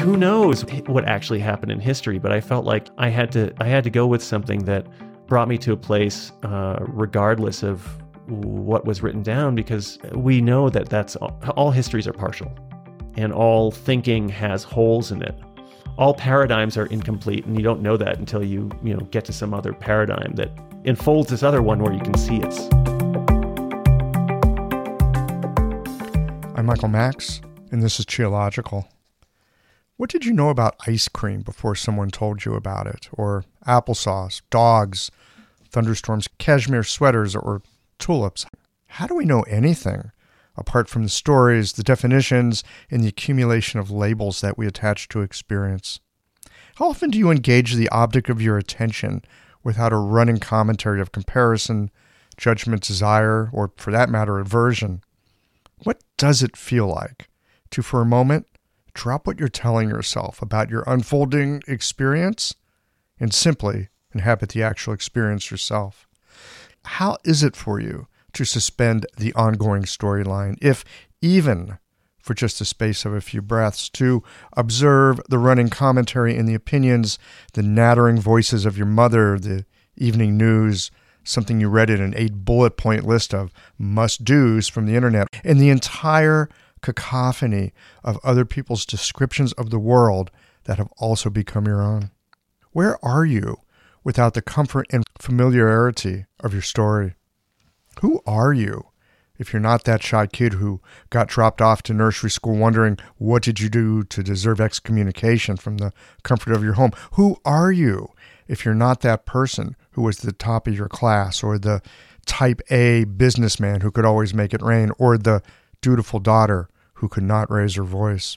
who knows what actually happened in history, but I felt like I had to go with something that brought me to a place, regardless of what was written down, because we know that that's all histories are partial, and all thinking has holes in it. All paradigms are incomplete, and you don't know that until you get to some other paradigm that enfolds this other one where you can see it. I'm Michael Max, and this is Qiological. What did you know about ice cream before someone told you about it? Or applesauce, dogs, thunderstorms, cashmere sweaters, or tulips? How do we know anything apart from the stories, the definitions, and the accumulation of labels that we attach to experience? How often do you engage the object of your attention without a running commentary of comparison, judgment, desire, or for that matter, aversion? What does it feel like to, for a moment, drop what you're telling yourself about your unfolding experience and simply inhabit the actual experience yourself? How is it for you to suspend the ongoing storyline, if even for just the space of a few breaths, to observe the running commentary and the opinions, the nattering voices of your mother, the evening news, something you read in an 8-bullet point list of must-dos from the internet, and the entire cacophony of other people's descriptions of the world that have also become your own? Where are you without the comfort and familiarity of your story? Who are you if you're not that shy kid who got dropped off to nursery school wondering, what did you do to deserve excommunication from the comfort of your home? Who are you if you're not that person who was the top of your class, or the type A businessman who could always make it rain, or the dutiful daughter who could not raise her voice?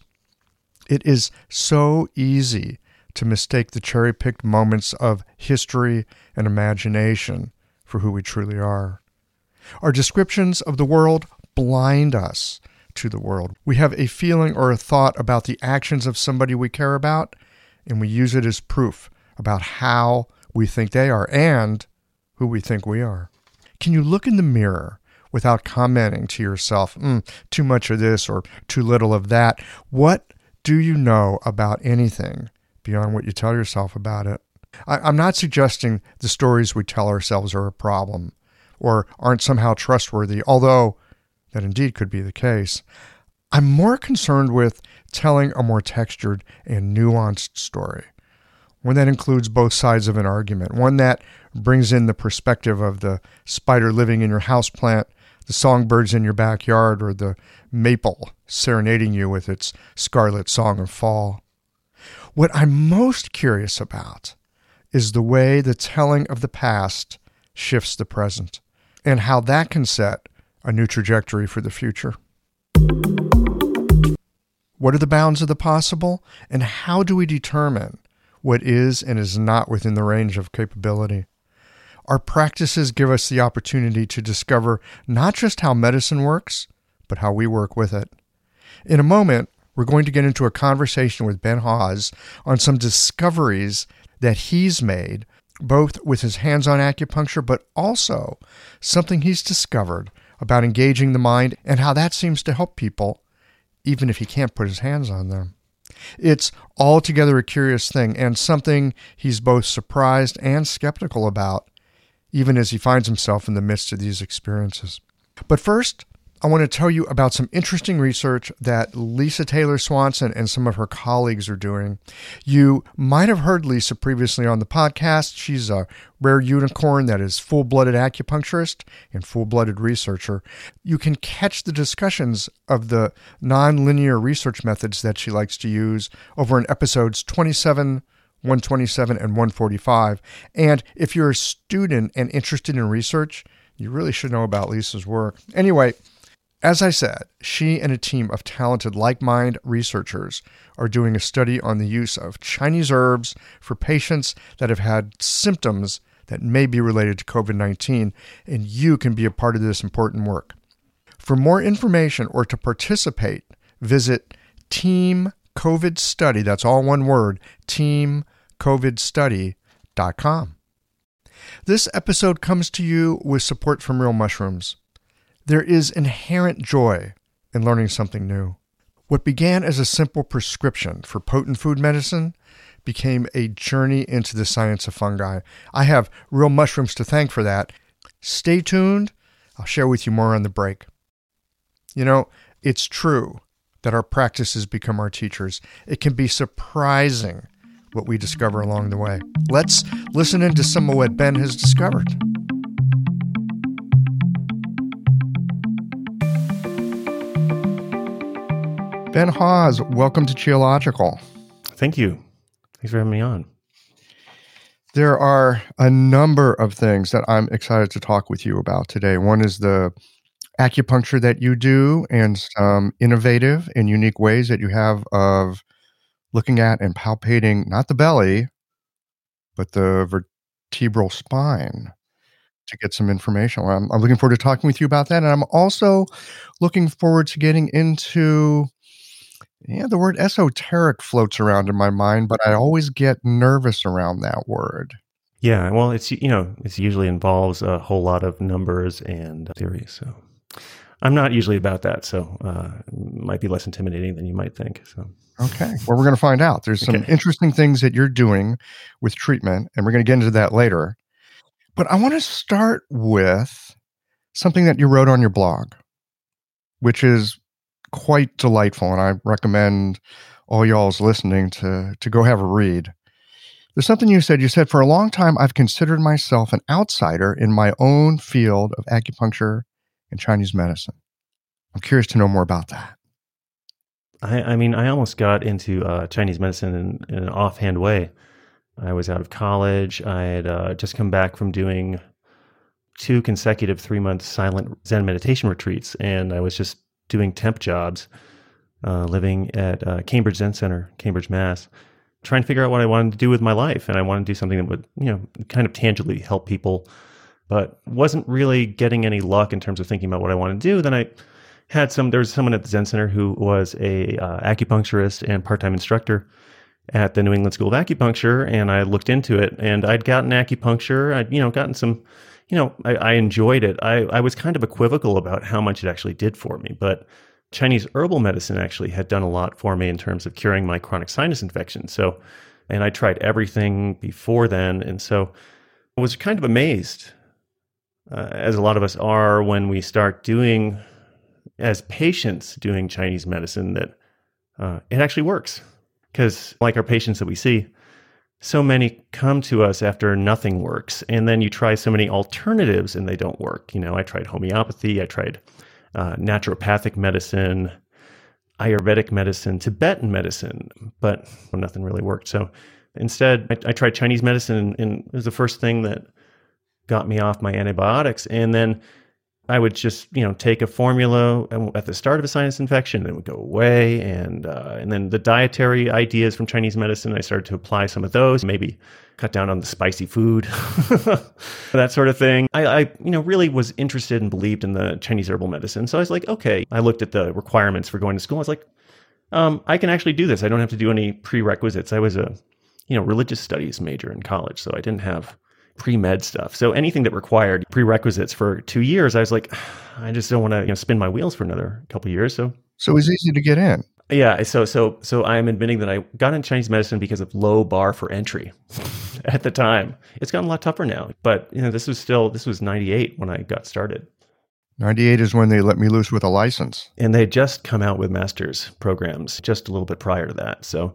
It is so easy to mistake the cherry-picked moments of history and imagination for who we truly are. Our descriptions of the world blind us to the world. We have a feeling or a thought about the actions of somebody we care about, and we use it as proof about how we think they are and who we think we are. Can you look in the mirror without commenting to yourself, too much of this or too little of that? What do you know about anything beyond what you tell yourself about it? I'm not suggesting the stories we tell ourselves are a problem or aren't somehow trustworthy, although that indeed could be the case. I'm more concerned with telling a more textured and nuanced story, one that includes both sides of an argument, one that brings in the perspective of the spider living in your houseplant, the songbirds in your backyard, or the maple serenading you with its scarlet song of fall. What I'm most curious about is the way the telling of the past shifts the present, and how that can set a new trajectory for the future. What are the bounds of the possible, and how do we determine what is and is not within the range of capability? Our practices give us the opportunity to discover not just how medicine works, but how we work with it. In a moment, we're going to get into a conversation with Ben Hawes on some discoveries that he's made, both with his hands-on acupuncture, but also something he's discovered about engaging the mind and how that seems to help people, even if he can't put his hands on them. It's altogether a curious thing, and something he's both surprised and skeptical about, even as he finds himself in the midst of these experiences. But first, I want to tell you about some interesting research that Lisa Taylor Swanson and some of her colleagues are doing. You might have heard Lisa previously on the podcast. She's a rare unicorn that is full-blooded acupuncturist and full-blooded researcher. You can catch the discussions of the non-linear research methods that she likes to use over in episodes 27, 127, and 145. And if you're a student and interested in research, you really should know about Lisa's work. Anyway, as I said, she and a team of talented like-minded researchers are doing a study on the use of Chinese herbs for patients that have had symptoms that may be related to COVID-19, and you can be a part of this important work. For more information or to participate, visit Team COVID Study, that's all one word, teamcovidstudy.com. This episode comes to you with support from Real Mushrooms. There is inherent joy in learning something new. What began as a simple prescription for potent food medicine became a journey into the science of fungi. I have real mushrooms to thank for that. Stay tuned. I'll share with you more on the break. You know, it's true that our practices become our teachers. It can be surprising what we discover along the way. Let's listen into some of what Ben has discovered. Ben Hawes, welcome to Qiological. Thank you. Thanks for having me on. There are a number of things that I'm excited to talk with you about today. One is the acupuncture that you do and some innovative and unique ways that you have of looking at and palpating not the belly, but the vertebral spine to get some information. I'm looking forward to talking with you about that. And I'm also looking forward to getting into, the word esoteric floats around in my mind, but I always get nervous around that word. Yeah, well, it usually involves a whole lot of numbers and theories. So I'm not usually about that. So it might be less intimidating than you might think. So. Okay. Well, we're going to find out. There's some interesting things that you're doing with treatment, and we're going to get into that later. But I want to start with something that you wrote on your blog, which is quite delightful, and I recommend all y'all's listening to go have a read. There's something you said. You said, for a long time, I've considered myself an outsider in my own field of acupuncture and Chinese medicine. I'm curious to know more about that. I almost got into Chinese medicine in an offhand way. I was out of college. I had just come back from doing 2 consecutive 3-month silent Zen meditation retreats, and I was just doing temp jobs, living at Cambridge Zen Center, Cambridge, Mass, trying to figure out what I wanted to do with my life. And I wanted to do something that would, kind of tangibly help people, but wasn't really getting any luck in terms of thinking about what I wanted to do. Then there was someone at the Zen Center who was a acupuncturist and part-time instructor at the New England School of Acupuncture, and I looked into it, and I'd gotten acupuncture. I'd, gotten some, I enjoyed it. I was kind of equivocal about how much it actually did for me, but Chinese herbal medicine actually had done a lot for me in terms of curing my chronic sinus infection. So, and I tried everything before then, and so I was kind of amazed, as a lot of us are when we start doing, as patients doing Chinese medicine, that it actually works. Because like our patients that we see, so many come to us after nothing works, and then you try so many alternatives and they don't work. I tried homeopathy, I tried naturopathic medicine, Ayurvedic medicine, Tibetan medicine, but nothing really worked. So instead, I tried Chinese medicine, and it was the first thing that got me off my antibiotics. And then I would just, take a formula at the start of a sinus infection, and it would go away. And then the dietary ideas from Chinese medicine, I started to apply some of those, maybe cut down on the spicy food, that sort of thing. I really was interested and believed in the Chinese herbal medicine. So I was like, okay, I looked at the requirements for going to school. I was like, I can actually do this. I don't have to do any prerequisites. I was a, religious studies major in college, so I didn't have pre-med stuff. So anything that required prerequisites for 2 years, I was like, I just don't want to spin my wheels for another couple of years. So it was easy to get in. Yeah. So I'm admitting that I got into Chinese medicine because of low bar for entry at the time. It's gotten a lot tougher now, but this was 98 when I got started. 98 is when they let me loose with a license. And they just come out with master's programs just a little bit prior to that. So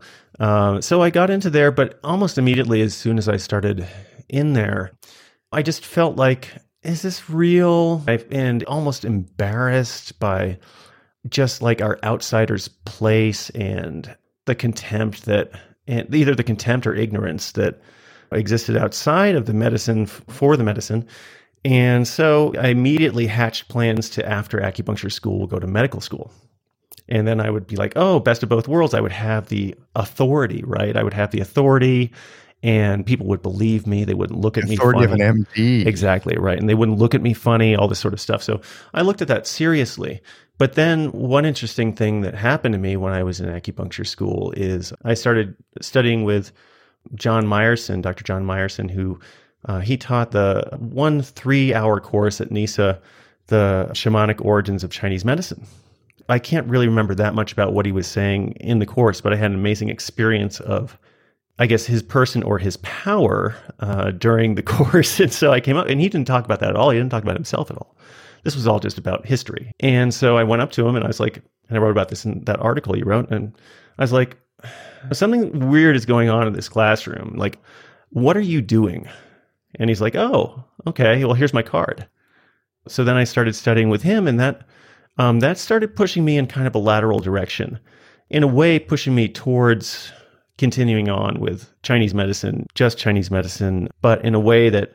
I got into there, but almost immediately as soon as I started in there, I just felt like, is this real? And almost embarrassed by just like our outsider's place and the contempt and either the contempt or ignorance that existed outside of the medicine for the medicine. And so I immediately hatched plans to, after acupuncture school, go to medical school. And then I would be like, oh, best of both worlds. I would have the authority, right? I would have the authority, and people would believe me. They wouldn't look at me funny. Authority of an MD. Exactly, right. And they wouldn't look at me funny, all this sort of stuff. So I looked at that seriously. But then one interesting thing that happened to me when I was in acupuncture school is I started studying with John Meyerson, Dr. John Meyerson, who he taught the 1 3-hour course at NISA, the Shamanic Origins of Chinese Medicine. I can't really remember that much about what he was saying in the course, but I had an amazing experience of, I guess, his person or his power during the course. And so I came up, and he didn't talk about that at all. He didn't talk about himself at all. This was all just about history. And so I went up to him and I was like, and I wrote about this in that article you wrote, and I was like, something weird is going on in this classroom. Like, what are you doing? And he's like, oh, okay, well, here's my card. So then I started studying with him, and that started pushing me in kind of a lateral direction, in a way pushing me towards continuing on with Chinese medicine, just Chinese medicine, but in a way that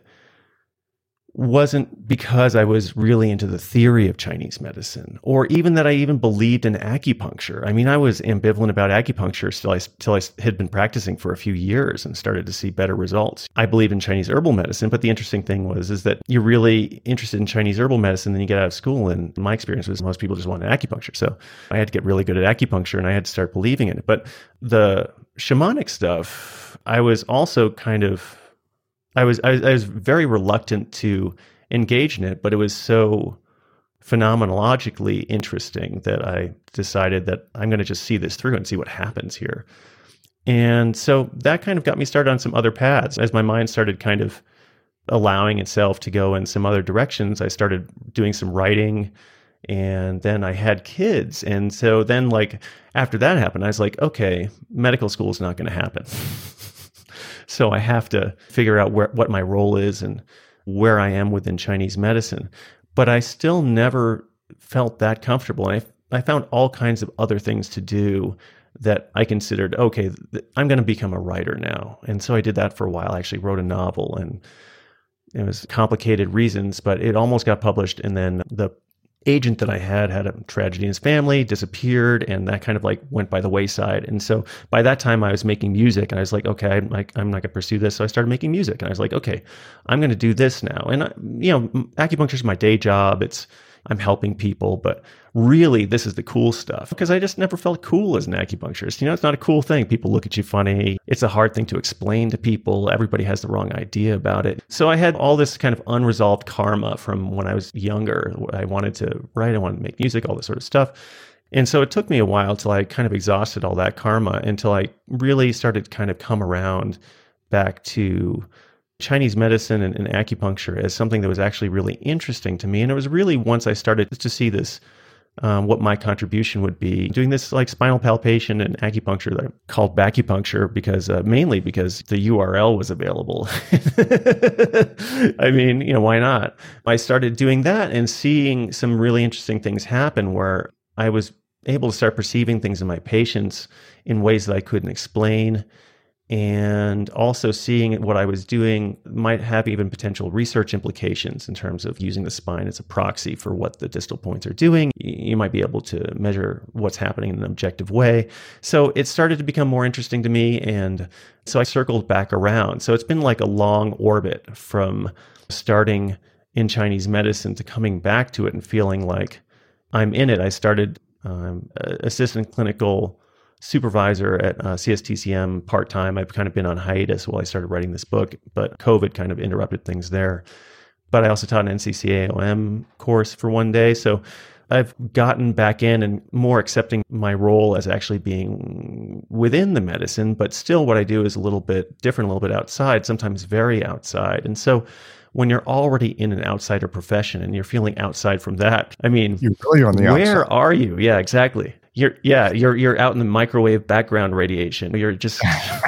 wasn't because I was really into the theory of Chinese medicine, or even that I even believed in acupuncture. I mean, I was ambivalent about acupuncture till I had been practicing for a few years and started to see better results. I believed in Chinese herbal medicine, but the interesting thing is that you're really interested in Chinese herbal medicine, then you get out of school, and my experience was most people just wanted acupuncture. So I had to get really good at acupuncture, and I had to start believing in it. But the shamanic stuff, I was also kind of, I was very reluctant to engage in it, but it was so phenomenologically interesting that I decided that I'm going to just see this through and see what happens here. And so that kind of got me started on some other paths. As my mind started kind of allowing itself to go in some other directions, I started doing some writing, and then I had kids. And so then, like, after that happened, I was like, okay, medical school is not going to happen. So I have to figure out what my role is and where I am within Chinese medicine. But I still never felt that comfortable. And I found all kinds of other things to do that I considered, okay, I'm going to become a writer now. And so I did that for a while. I actually wrote a novel, and it was complicated reasons, but it almost got published. And then the agent that I had a tragedy in his family, disappeared, and that kind of like went by the wayside. And so by that time I was making music, and I was like, okay, I'm not going to pursue this. So I started making music, and I was like, okay, I'm going to do this now. And acupuncture is my day job. I'm helping people, but really this is the cool stuff, because I just never felt cool as an acupuncturist. It's not a cool thing. People look at you funny. It's a hard thing to explain to people. Everybody has the wrong idea about it. So I had all this kind of unresolved karma from when I was younger. I wanted to write, I wanted to make music, all this sort of stuff. And so it took me a while till I kind of exhausted all that karma, until I really started to kind of come around back to Chinese medicine and acupuncture as something that was actually really interesting to me. And it was really once I started to see this, what my contribution would be, doing this like spinal palpation and acupuncture that I called Bacupuncture, because mainly because the URL was available. I mean, why not? I started doing that and seeing some really interesting things happen, where I was able to start perceiving things in my patients in ways that I couldn't explain. And also seeing what I was doing might have even potential research implications in terms of using the spine as a proxy for what the distal points are doing. You might be able to measure what's happening in an objective way. So it started to become more interesting to me. And so I circled back around. So it's been like a long orbit from starting in Chinese medicine to coming back to it and feeling like I'm in it. I started assistant clinical supervisor at CSTCM part-time. I've kind of been on hiatus while I started writing this book, but COVID kind of interrupted things there. But I also taught an NCCAOM course for one day. So I've gotten back in and more accepting my role as actually being within the medicine, but still what I do is a little bit different, a little bit outside, sometimes very outside. And so when you're already in an outsider profession and you're feeling outside from that, I mean, you're really on the where outside. are you? Yeah, exactly. You're out in the microwave background radiation. You're just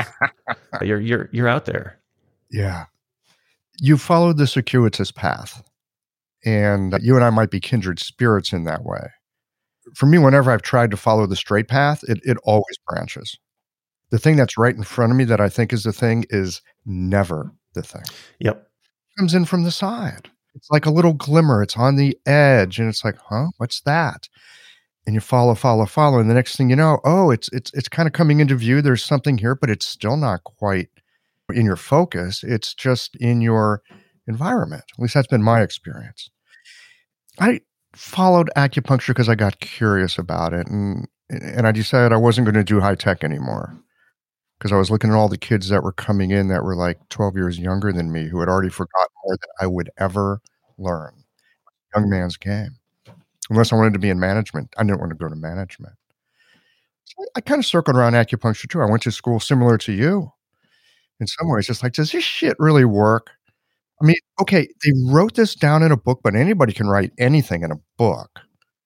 you're out there. Yeah. You followed the circuitous path, and you and I might be kindred spirits in that way. For me, whenever I've tried to follow the straight path, it always branches. The thing that's right in front of me that I think is the thing is never the thing. Yep. It comes in from the side. It's like a little glimmer. It's on the edge, and it's like, huh, what's that? And you follow, and the next thing you know, it's kind of coming into view. There's something here, but it's still not quite in your focus. It's just in your environment. At least that's been my experience. I followed acupuncture because I got curious about it, and I decided I wasn't going to do high tech anymore, because I was looking at all the kids that were coming in that were like 12 years younger than me, who had already forgotten more than I would ever learn. Young man's game. unless I wanted to be in management. I didn't want to go to management. So I kind of circled around acupuncture too. I went to school similar to you in some ways. It's like, does this shit really work? I mean, okay, they wrote this down in a book, but anybody can write anything in a book.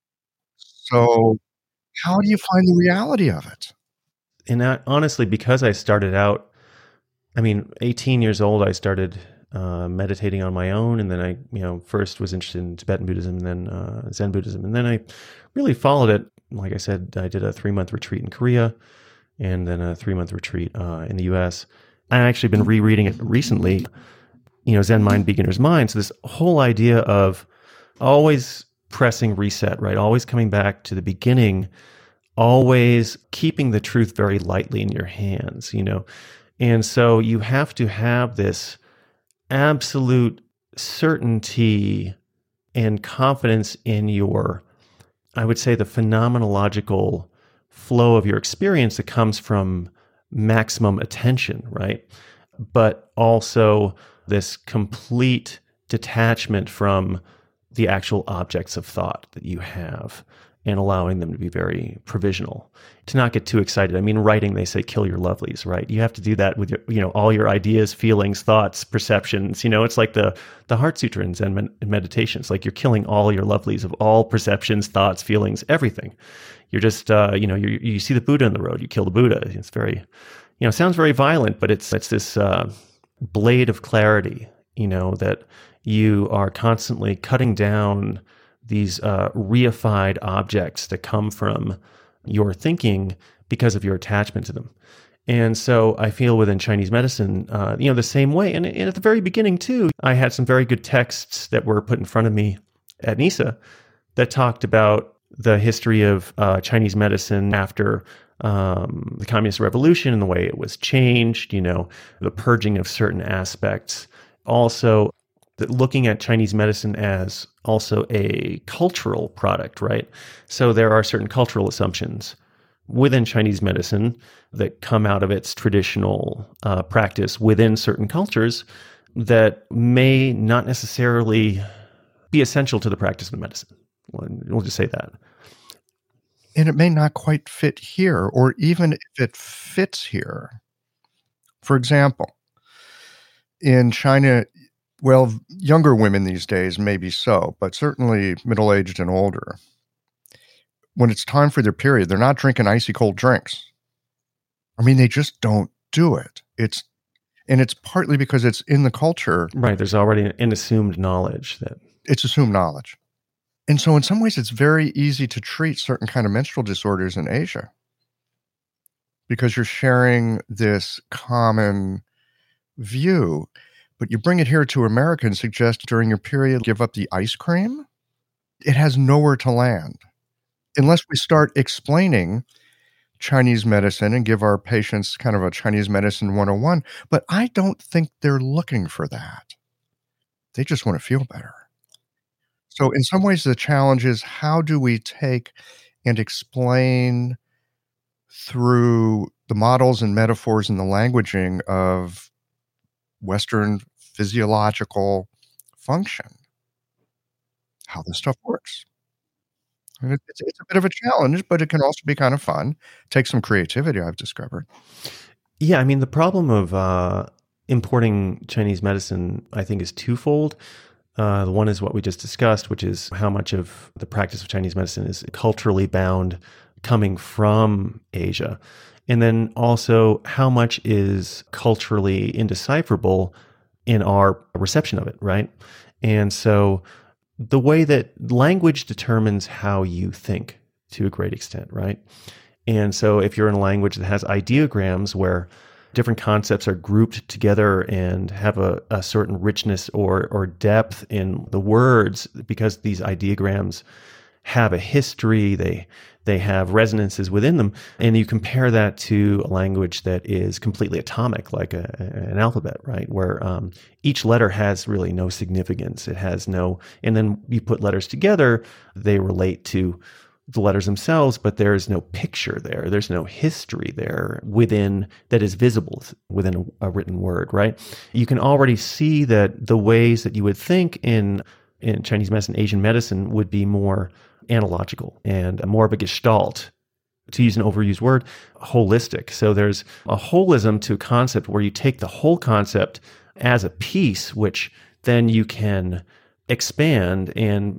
So how do you find the reality of it? And honestly, because I started out, 18 years old, I started meditating on my own, and then I, first was interested in Tibetan Buddhism, and then Zen Buddhism, and then I really followed it. Like I said, I did a 3-month retreat in Korea, and then a 3-month retreat in the U.S. I've actually been rereading it recently, Zen Mind, Beginner's Mind. So this whole idea of always pressing reset, right? Always coming back to the beginning, always keeping the truth very lightly in your hands, And so you have to have this absolute certainty and confidence in your, I would say, the phenomenological flow of your experience that comes from maximum attention, right? But also this complete detachment from the actual objects of thought that you have and allowing them to be very provisional, to not get too excited. Writing, they say, kill your lovelies, right? You have to do that with your, all your ideas, feelings, thoughts, perceptions. It's like the Heart Sutra in Zen meditation. It's like you're killing all your lovelies of all perceptions, thoughts, feelings, everything. You're just, you see the Buddha in the road, you kill the Buddha. It's very, sounds very violent, but it's this blade of clarity, that you are constantly cutting down these reified objects that come from your thinking because of your attachment to them. And so I feel within Chinese medicine, the same way. And at the very beginning too, I had some very good texts that were put in front of me at NISA that talked about the history of Chinese medicine after the Communist Revolution and the way it was changed, the purging of certain aspects. Also, looking at Chinese medicine as also a cultural product, right? So there are certain cultural assumptions within Chinese medicine that come out of its traditional practice within certain cultures that may not necessarily be essential to the practice of medicine. We'll just say that. And it may not quite fit here, or even if it fits here. For example, in China, well, younger women these days, maybe so, but certainly middle-aged and older, when it's time for their period, they're not drinking icy cold drinks. They just don't do it. It's partly because it's in the culture. Right. There's already an assumed knowledge that it's assumed knowledge. And so in some ways, it's very easy to treat certain kind of menstrual disorders in Asia because you're sharing this common view. But you bring it here to America and suggest during your period, give up the ice cream. It has nowhere to land unless we start explaining Chinese medicine and give our patients kind of a Chinese medicine 101. But I don't think they're looking for that. They just want to feel better. So in some ways, the challenge is how do we take and explain through the models and metaphors and the languaging of Western physiological function, how this stuff works. And it's a bit of a challenge, but it can also be kind of fun. Take some creativity, I've discovered. Yeah, the problem of importing Chinese medicine, I think, is twofold. The one is what we just discussed, which is how much of the practice of Chinese medicine is culturally bound coming from Asia. And then also how much is culturally indecipherable in our reception of it, right? And so the way that language determines how you think to a great extent, right? And so if you're in a language that has ideograms where different concepts are grouped together and have a certain richness or depth in the words, because these ideograms have a history, they have resonances within them, and you compare that to a language that is completely atomic, like an alphabet, right? Where each letter has really no significance. It has no, and then you put letters together, they relate to the letters themselves, but there's no picture there. There's no history there within that is visible within a written word, right? You can already see that the ways that you would think in Chinese medicine, Asian medicine would be more analogical and more of a gestalt, to use an overused word, holistic. So there's a holism to a concept where you take the whole concept as a piece, which then you can expand and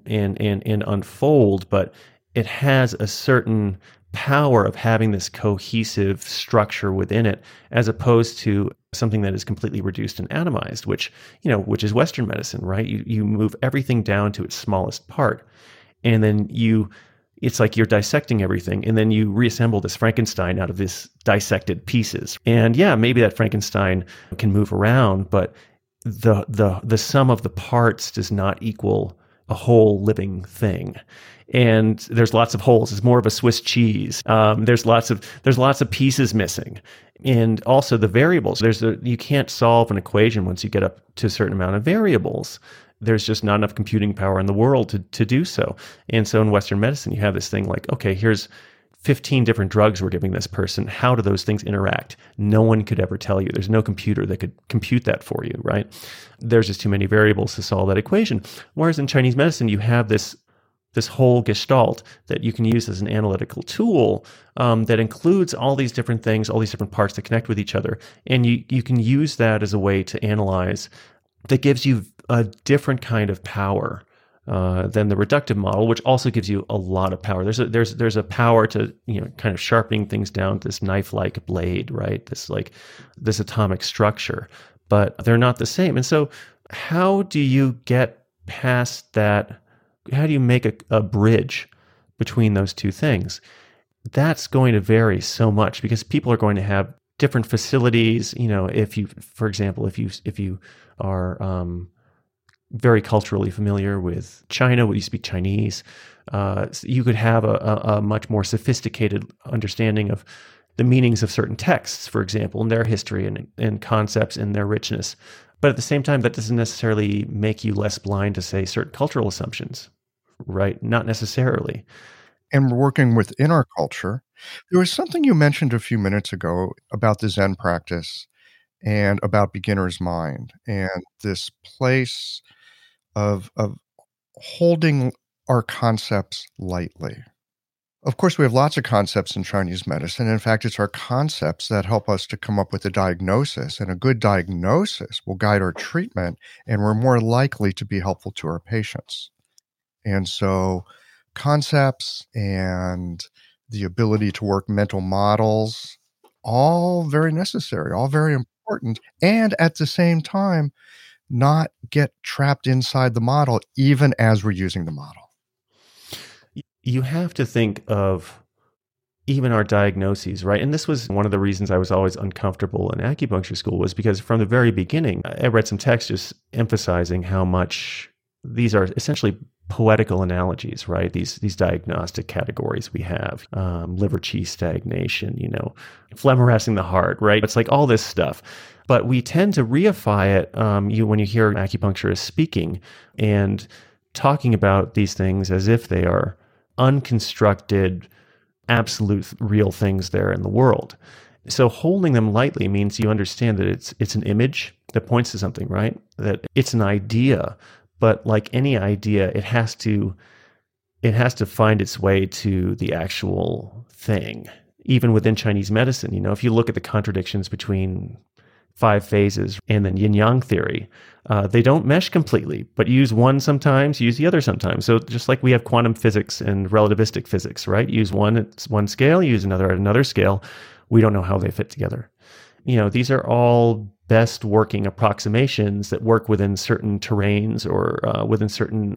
unfold, but it has a certain power of having this cohesive structure within it, as opposed to something that is completely reduced and atomized, which is Western medicine, right? You move everything down to its smallest part, and then it's like you're dissecting everything, and then you reassemble this Frankenstein out of these dissected pieces. And yeah, maybe that Frankenstein can move around, but the sum of the parts does not equal a whole living thing. And there's lots of holes. It's more of a Swiss cheese. There's lots of pieces missing, and also the variables. You can't solve an equation once you get up to a certain amount of variables. There's just not enough computing power in the world to do so. And so in Western medicine, you have this thing like, okay, here's 15 different drugs we're giving this person. How do those things interact? No one could ever tell you. There's no computer that could compute that for you, right? There's just too many variables to solve that equation. Whereas in Chinese medicine, you have this whole gestalt that you can use as an analytical tool that includes all these different things, all these different parts that connect with each other. And you can use that as a way to analyze that gives you a different kind of power than the reductive model, which also gives you a lot of power. There's a power to kind of sharpening things down to this knife-like blade, right? This atomic structure, but they're not the same. And so, how do you get past that? How do you make a bridge between those two things? That's going to vary so much because people are going to have different facilities. If you, for example, if you are very culturally familiar with China, you speak Chinese, you could have a much more sophisticated understanding of the meanings of certain texts, for example, and their history and concepts and their richness. But at the same time, that doesn't necessarily make you less blind to, say, certain cultural assumptions, right? Not necessarily. And working within our culture, there was something you mentioned a few minutes ago about the Zen practice and about beginner's mind and this place of holding our concepts lightly. Of course, we have lots of concepts in Chinese medicine. In fact, it's our concepts that help us to come up with a diagnosis, and a good diagnosis will guide our treatment, and we're more likely to be helpful to our patients. And so concepts and the ability to work mental models, all very necessary, all very important, and at the same time, not get trapped inside the model, even as we're using the model. You have to think of even our diagnoses, right? And this was one of the reasons I was always uncomfortable in acupuncture school, was because from the very beginning, I read some texts just emphasizing how much these are essentially poetical analogies, right? These diagnostic categories we have, liver qi stagnation, phlegm harassing the heart, right? It's like all this stuff. But we tend to reify it when you hear acupuncturists speaking and talking about these things as if they are unconstructed, absolute real things there in the world. So holding them lightly means you understand that it's an image that points to something, right? That it's an idea, but like any idea, it has to find its way to the actual thing. Even within Chinese medicine, if you look at the contradictions between 5 phases and then yin-yang theory, they don't mesh completely, but use one sometimes, use the other sometimes. So just like we have quantum physics and relativistic physics, right? Use one at one scale, use another at another scale. We don't know how they fit together. These are all best working approximations that work within certain terrains or within certain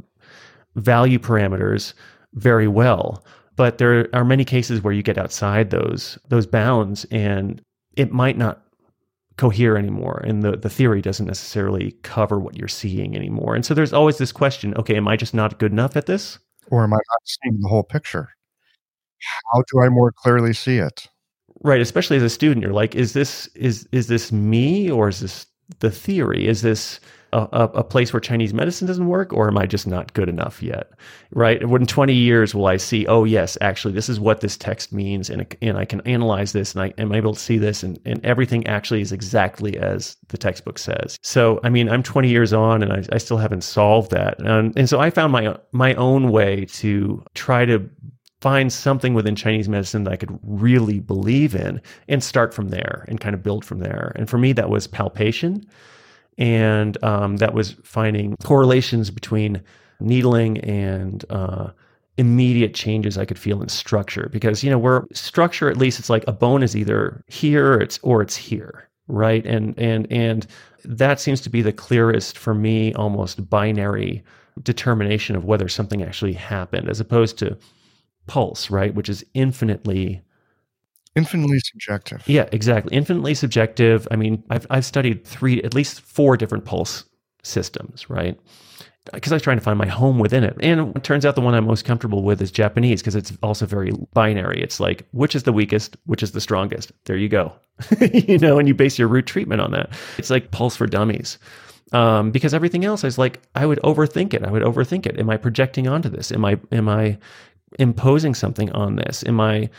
value parameters very well. But there are many cases where you get outside those bounds and it might not cohere anymore, and the theory doesn't necessarily cover what you're seeing anymore. And so there's always this question, okay, am I just not good enough at this? Or am I not seeing the whole picture? How do I more clearly see it? Right, especially as a student, you're like, is this me, or is this the theory? Is this a place where Chinese medicine doesn't work, or am I just not good enough yet? Right? In 20 years, will I see, oh, yes, actually, this is what this text means, and I can analyze this, and I am able to see this, and everything actually is exactly as the textbook says. So, I mean, I'm 20 years on, and I still haven't solved that. And so I found my own way to try to find something within Chinese medicine that I could really believe in and start from there and kind of build from there. And for me, that was palpation. And that was finding correlations between needling and immediate changes I could feel in structure. Because, we're structure, at least it's like a bone is either here or it's here, right? And that seems to be the clearest for me, almost binary determination of whether something actually happened, as opposed to pulse, right? Which is infinitely subjective. Yeah, exactly. Infinitely subjective. I mean, I've studied at least four different pulse systems, right? Because I was trying to find my home within it. And it turns out the one I'm most comfortable with is Japanese, because it's also very binary. It's like, which is the weakest, which is the strongest? There you go. And you base your root treatment on that. It's like Pulse for Dummies. Because everything else, I would overthink it. Am I projecting onto this? Am I imposing something on this? Am I,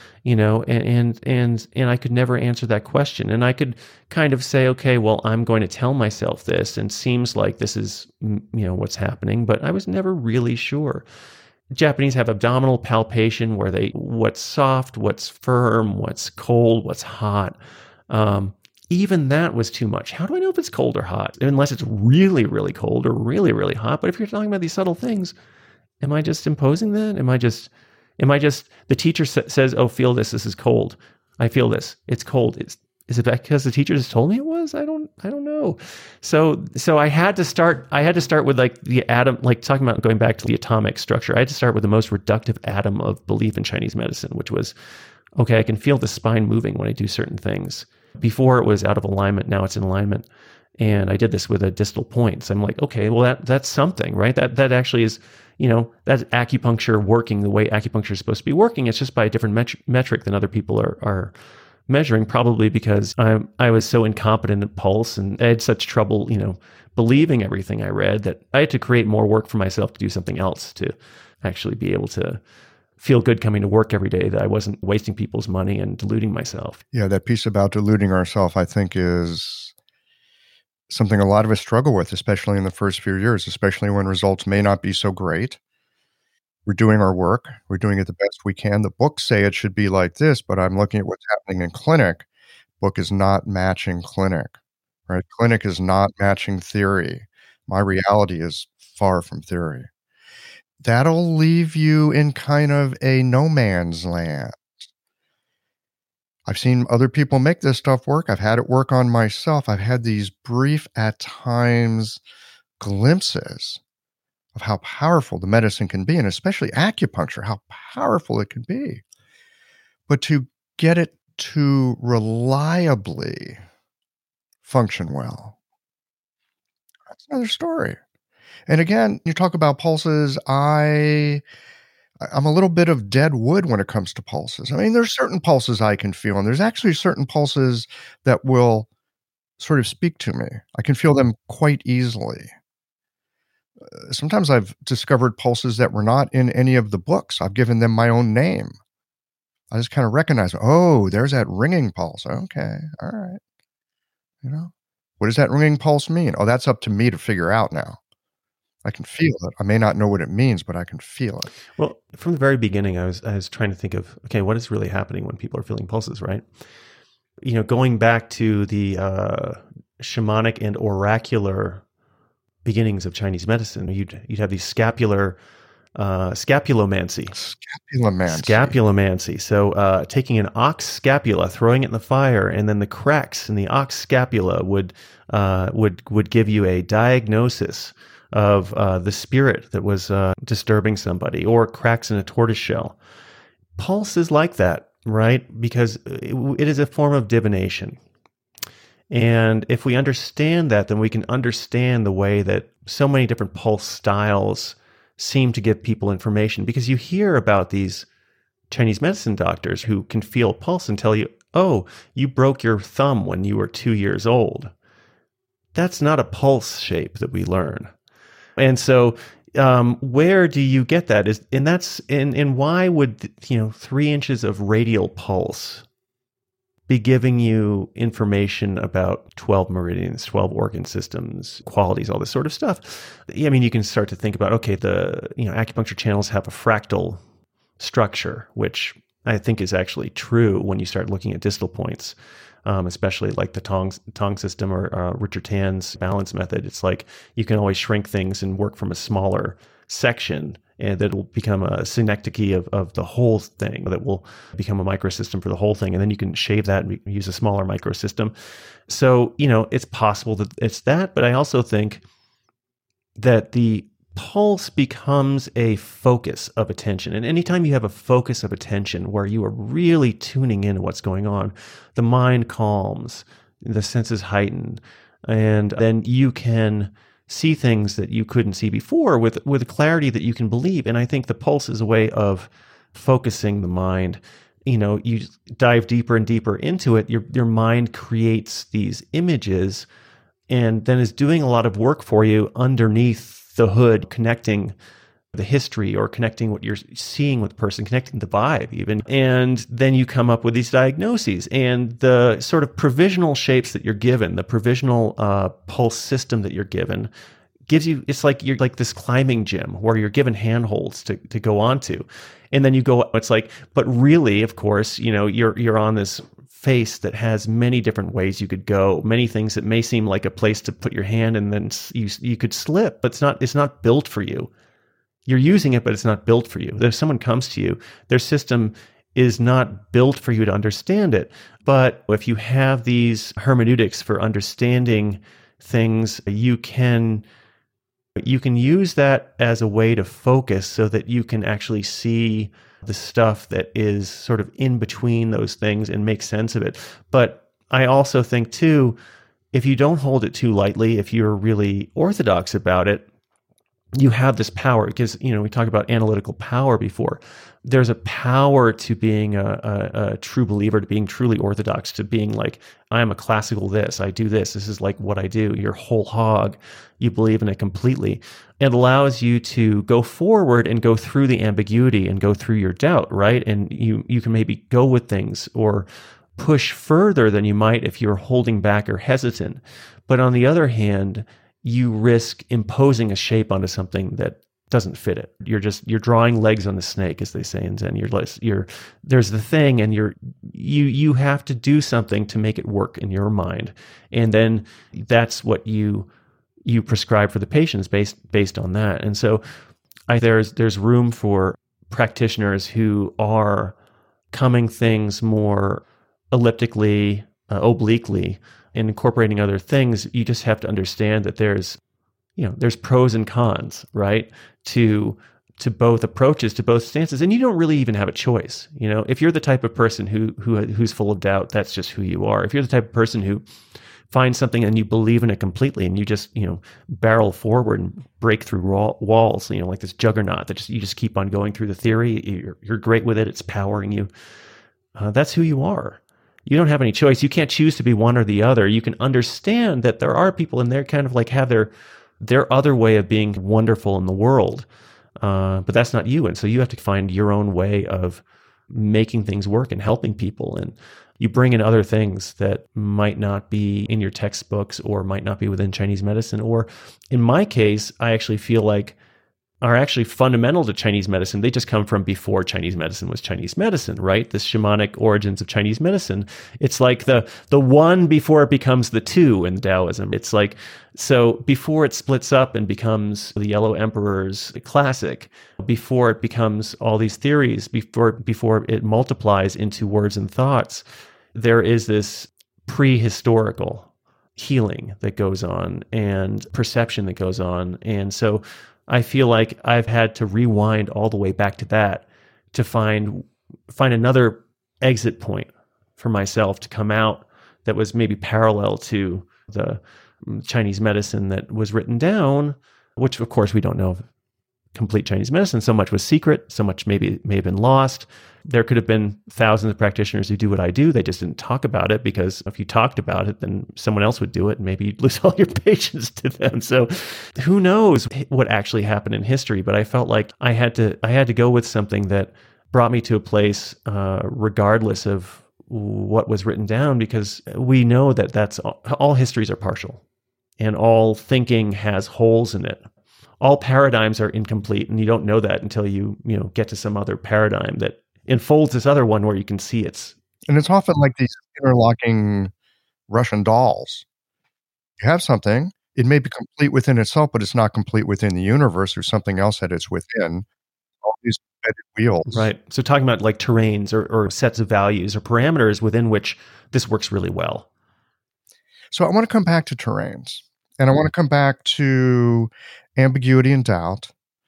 and I could never answer that question. And I could kind of say, okay, well, I'm going to tell myself this, and seems like this is, what's happening, but I was never really sure. Japanese have abdominal palpation where what's soft, what's firm, what's cold, what's hot. Even that was too much. How do I know if it's cold or hot? Unless it's really, really cold or really, really hot. But if you're talking about these subtle things, am I just imposing that? Am I just, the teacher says, oh, feel this is cold. I feel this, it's cold. Is it because the teacher just told me it was? I don't know. So I had to start with like the atom, like talking about going back to the atomic structure. I had to start with the most reductive atom of belief in Chinese medicine, which was, okay, I can feel the spine moving when I do certain things. Before it was out of alignment, now it's in alignment. And I did this with a distal point. So I'm like, okay, well, that's something, right? That actually is, that's acupuncture working the way acupuncture is supposed to be working. It's just by a different metric than other people are measuring, probably because I was so incompetent at pulse, and I had such trouble, believing everything I read, that I had to create more work for myself to do something else to actually be able to feel good coming to work every day, that I wasn't wasting people's money and deluding myself. Yeah, that piece about deluding ourselves, I think, is something a lot of us struggle with, especially in the first few years, especially when results may not be so great. We're doing our work. We're doing it the best we can. The books say it should be like this, but I'm looking at what's happening in clinic. Book is not matching clinic, right? Clinic is not matching theory. My reality is far from theory. That'll leave you in kind of a no man's land. I've seen other people make this stuff work. I've had it work on myself. I've had these brief, at times, glimpses of how powerful the medicine can be, and especially acupuncture, how powerful it can be. But to get it to reliably function well, that's another story. And again, you talk about pulses. I'm a little bit of dead wood when it comes to pulses. I mean, there's certain pulses I can feel, and there's actually certain pulses that will sort of speak to me. I can feel them quite easily. Sometimes I've discovered pulses that were not in any of the books. I've given them my own name. I just kind of recognize, oh, there's that ringing pulse. Okay, all right. What does that ringing pulse mean? Oh, that's up to me to figure out now. I can feel it. I may not know what it means, but I can feel it. Well, from the very beginning, I was trying to think of, okay, what is really happening when people are feeling pulses, right? Going back to the shamanic and oracular beginnings of Chinese medicine, you'd have these scapulomancy. Scapulomancy. So taking an ox scapula, throwing it in the fire, and then the cracks in the ox scapula would give you a diagnosis of the spirit that was disturbing somebody, or cracks in a tortoise shell. Pulse is like that, right? Because it is a form of divination. And if we understand that, then we can understand the way that so many different pulse styles seem to give people information. Because you hear about these Chinese medicine doctors who can feel a pulse and tell you, oh, you broke your thumb when you were 2 years old. that's not a pulse shape that we learn. And so where do you get that? And why would 3 inches of radial pulse be giving you information about 12 meridians, 12 organ systems, qualities, all this sort of stuff? I mean, you can start to think about, okay, acupuncture channels have a fractal structure, which I think is actually true when you start looking at distal points, especially like the Tong system or Richard Tan's balance method. It's like you can always shrink things and work from a smaller section, and that will become a synecdoche of the whole thing, that will become a microsystem for the whole thing. And then you can shave that and use a smaller microsystem. So, it's possible that it's that, but I also think that the pulse becomes a focus of attention. And anytime you have a focus of attention where you are really tuning in to what's going on, the mind calms, the senses heighten, and then you can see things that you couldn't see before with a clarity that you can believe. And I think the pulse is a way of focusing the mind. You dive deeper and deeper into it. Your mind creates these images and then is doing a lot of work for you underneath the hood, connecting the history or connecting what you're seeing with the person, connecting the vibe even. And then you come up with these diagnoses, and the sort of provisional shapes that you're given, the provisional pulse system that you're given, gives you, it's like you're like this climbing gym where you're given handholds to go onto. And then you go, it's like, but really, of course, you're on this face that has many different ways you could go, many things that may seem like a place to put your hand and then you could slip, but it's not built for you. You're using it, but it's not built for you. If someone comes to you, their system is not built for you to understand it. But if you have these hermeneutics for understanding things, you can use that as a way to focus so that you can actually see the stuff that is sort of in between those things and make sense of it. But I also think too, if you don't hold it too lightly, if you're really orthodox about it, you have this power, because, we talked about analytical power before. There's a power to being a true believer, to being truly orthodox, to being like, I am a classical this, I do this is like what I do. You're whole hog. You believe in it completely. It allows you to go forward and go through the ambiguity and go through your doubt, right? And you can maybe go with things or push further than you might if you're holding back or hesitant. But on the other hand, you risk imposing a shape onto something that doesn't fit it. You're drawing legs on the snake, as they say in Zen. There's the thing, and you have to do something to make it work in your mind, and then that's what you prescribe for the patients based on that. And so, there's room for practitioners who are coming things more elliptically, obliquely, and incorporating other things. You just have to understand that there's pros and cons, right? To both approaches, to both stances, and you don't really even have a choice. If you're the type of person who's full of doubt, that's just who you are. If you're the type of person who finds something and you believe in it completely, and you just barrel forward and break through walls, like this juggernaut that you just keep on going through the theory. You're great with it. It's powering you. That's who you are. You don't have any choice. You can't choose to be one or the other. You can understand that there are people and they're kind of like have their other way of being wonderful in the world. But that's not you. And so you have to find your own way of making things work and helping people. And you bring in other things that might not be in your textbooks or might not be within Chinese medicine. Or in my case, I actually feel like are actually fundamental to Chinese medicine. They just come from before Chinese medicine was Chinese medicine, right? The shamanic origins of Chinese medicine. It's like the one before it becomes the two in Taoism. It's like, so before it splits up and becomes the Yellow Emperor's classic, before it becomes all these theories, before it multiplies into words and thoughts, there is this prehistorical healing that goes on and perception that goes on. And so I feel like I've had to rewind all the way back to that to find another exit point for myself to come out that was maybe parallel to the Chinese medicine that was written down, which of course we don't know complete Chinese medicine. So much was secret, so much may have been lost. There could have been thousands of practitioners who do what I do. They just didn't talk about it, because if you talked about it, then someone else would do it and maybe you'd lose all your patients to them. So who knows what actually happened in history? But I felt like I had to go with something that brought me to a place, regardless of what was written down, because we know that all histories are partial and all thinking has holes in it. All paradigms are incomplete, and you don't know that until you get to some other paradigm that enfolds this other one where you can see it's. And it's often like these interlocking Russian dolls. You have something, it may be complete within itself, but it's not complete within the universe. There's something else that it's within. All these embedded wheels. Right. So talking about like terrains or sets of values or parameters within which this works really well. So I want to come back to terrains, and I want to come back to ambiguity and doubt.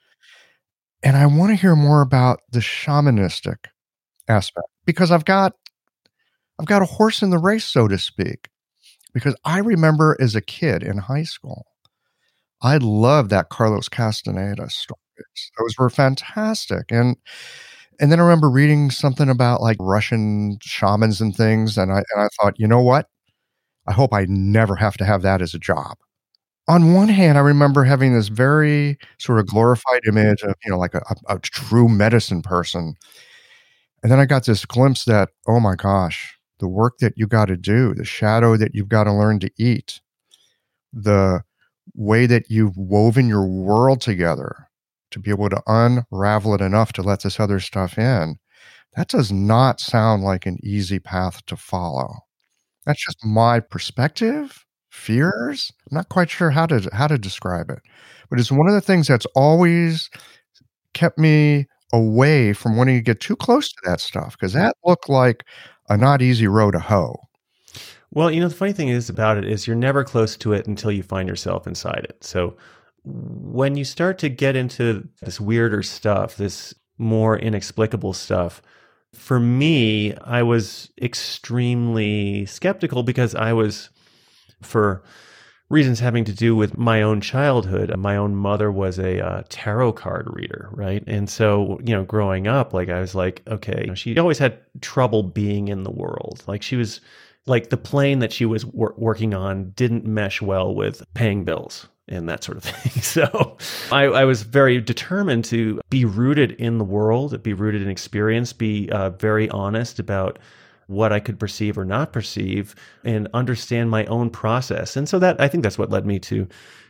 And I want to hear more about the shamanistic aspect, because I've got a horse in the race, so to speak, because I remember as a kid in high school, I loved that Carlos Castaneda stories. Those were fantastic. And then I remember reading something about like Russian shamans and things. And I thought, you know what? I hope I never have to have that as a job. On one hand, I remember having this very sort of glorified image of, like a true medicine person. And then I got this glimpse that, oh my gosh, the work that you got to do, the shadow that you've got to learn to eat, the way that you've woven your world together to be able to unravel it enough to let this other stuff in, that does not sound like an easy path to follow. That's just my perspective. Fears? I'm not quite sure how to describe it, but it's one of the things that's always kept me away from wanting to get too close to that stuff, because that looked like a not easy row to hoe. Well, the funny thing is about it is you're never close to it until you find yourself inside it. So when you start to get into this weirder stuff, this more inexplicable stuff, for me, I was extremely skeptical, because I was, for reasons having to do with my own childhood, my own mother was a tarot card reader, right? And so, growing up, like I was like, okay, she always had trouble being in the world. Like she was, like the plane that she was working on didn't mesh well with paying bills and that sort of thing. So I was very determined to be rooted in the world, be rooted in experience, be very honest about what I could perceive or not perceive, and understand my own process. And so I think that's what led me to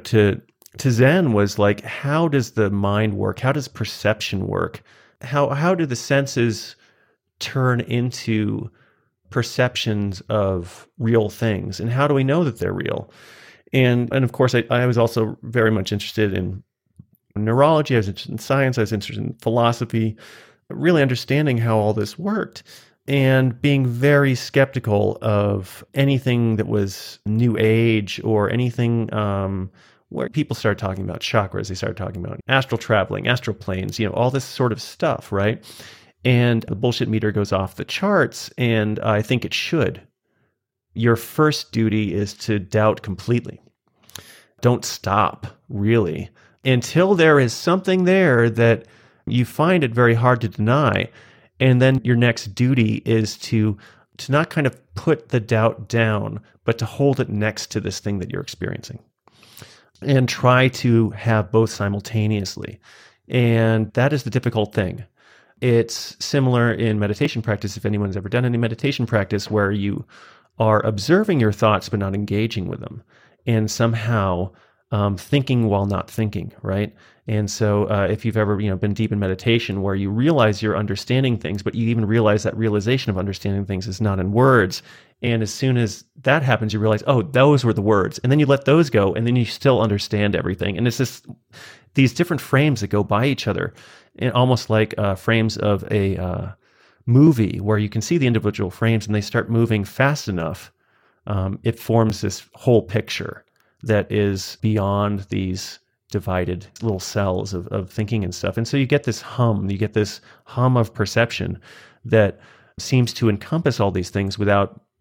Zen, was like, how does the mind work? How does perception work? How do the senses turn into perceptions of real things? And how do we know that they're real? And of course, I was also very much interested in neurology. I was interested in science. I was interested in philosophy, really understanding how all this worked, and being very skeptical of anything that was new age or anything where people started talking about chakras. They started talking about astral traveling, astral planes, all this sort of stuff, right? And the bullshit meter goes off the charts, and I think it should. Your first duty is to doubt completely. Don't stop, really, until there is something there that you find it very hard to deny. And then your next duty is to not kind of put the doubt down, but to hold it next to this thing that you're experiencing and try to have both simultaneously. And that is the difficult thing. It's similar in meditation practice, if anyone's ever done any meditation practice, where you are observing your thoughts but not engaging with them, and somehow thinking while not thinking, right? And so if you've ever been deep in meditation where you realize you're understanding things, but you even realize that realization of understanding things is not in words. And as soon as that happens, you realize, oh, those were the words. And then you let those go, and then you still understand everything. And it's just these different frames that go by each other, and almost like frames of a movie where you can see the individual frames and they start moving fast enough. It forms this whole picture that is beyond these divided little cells of thinking and stuff. And so you get this hum of perception that seems to encompass all these things without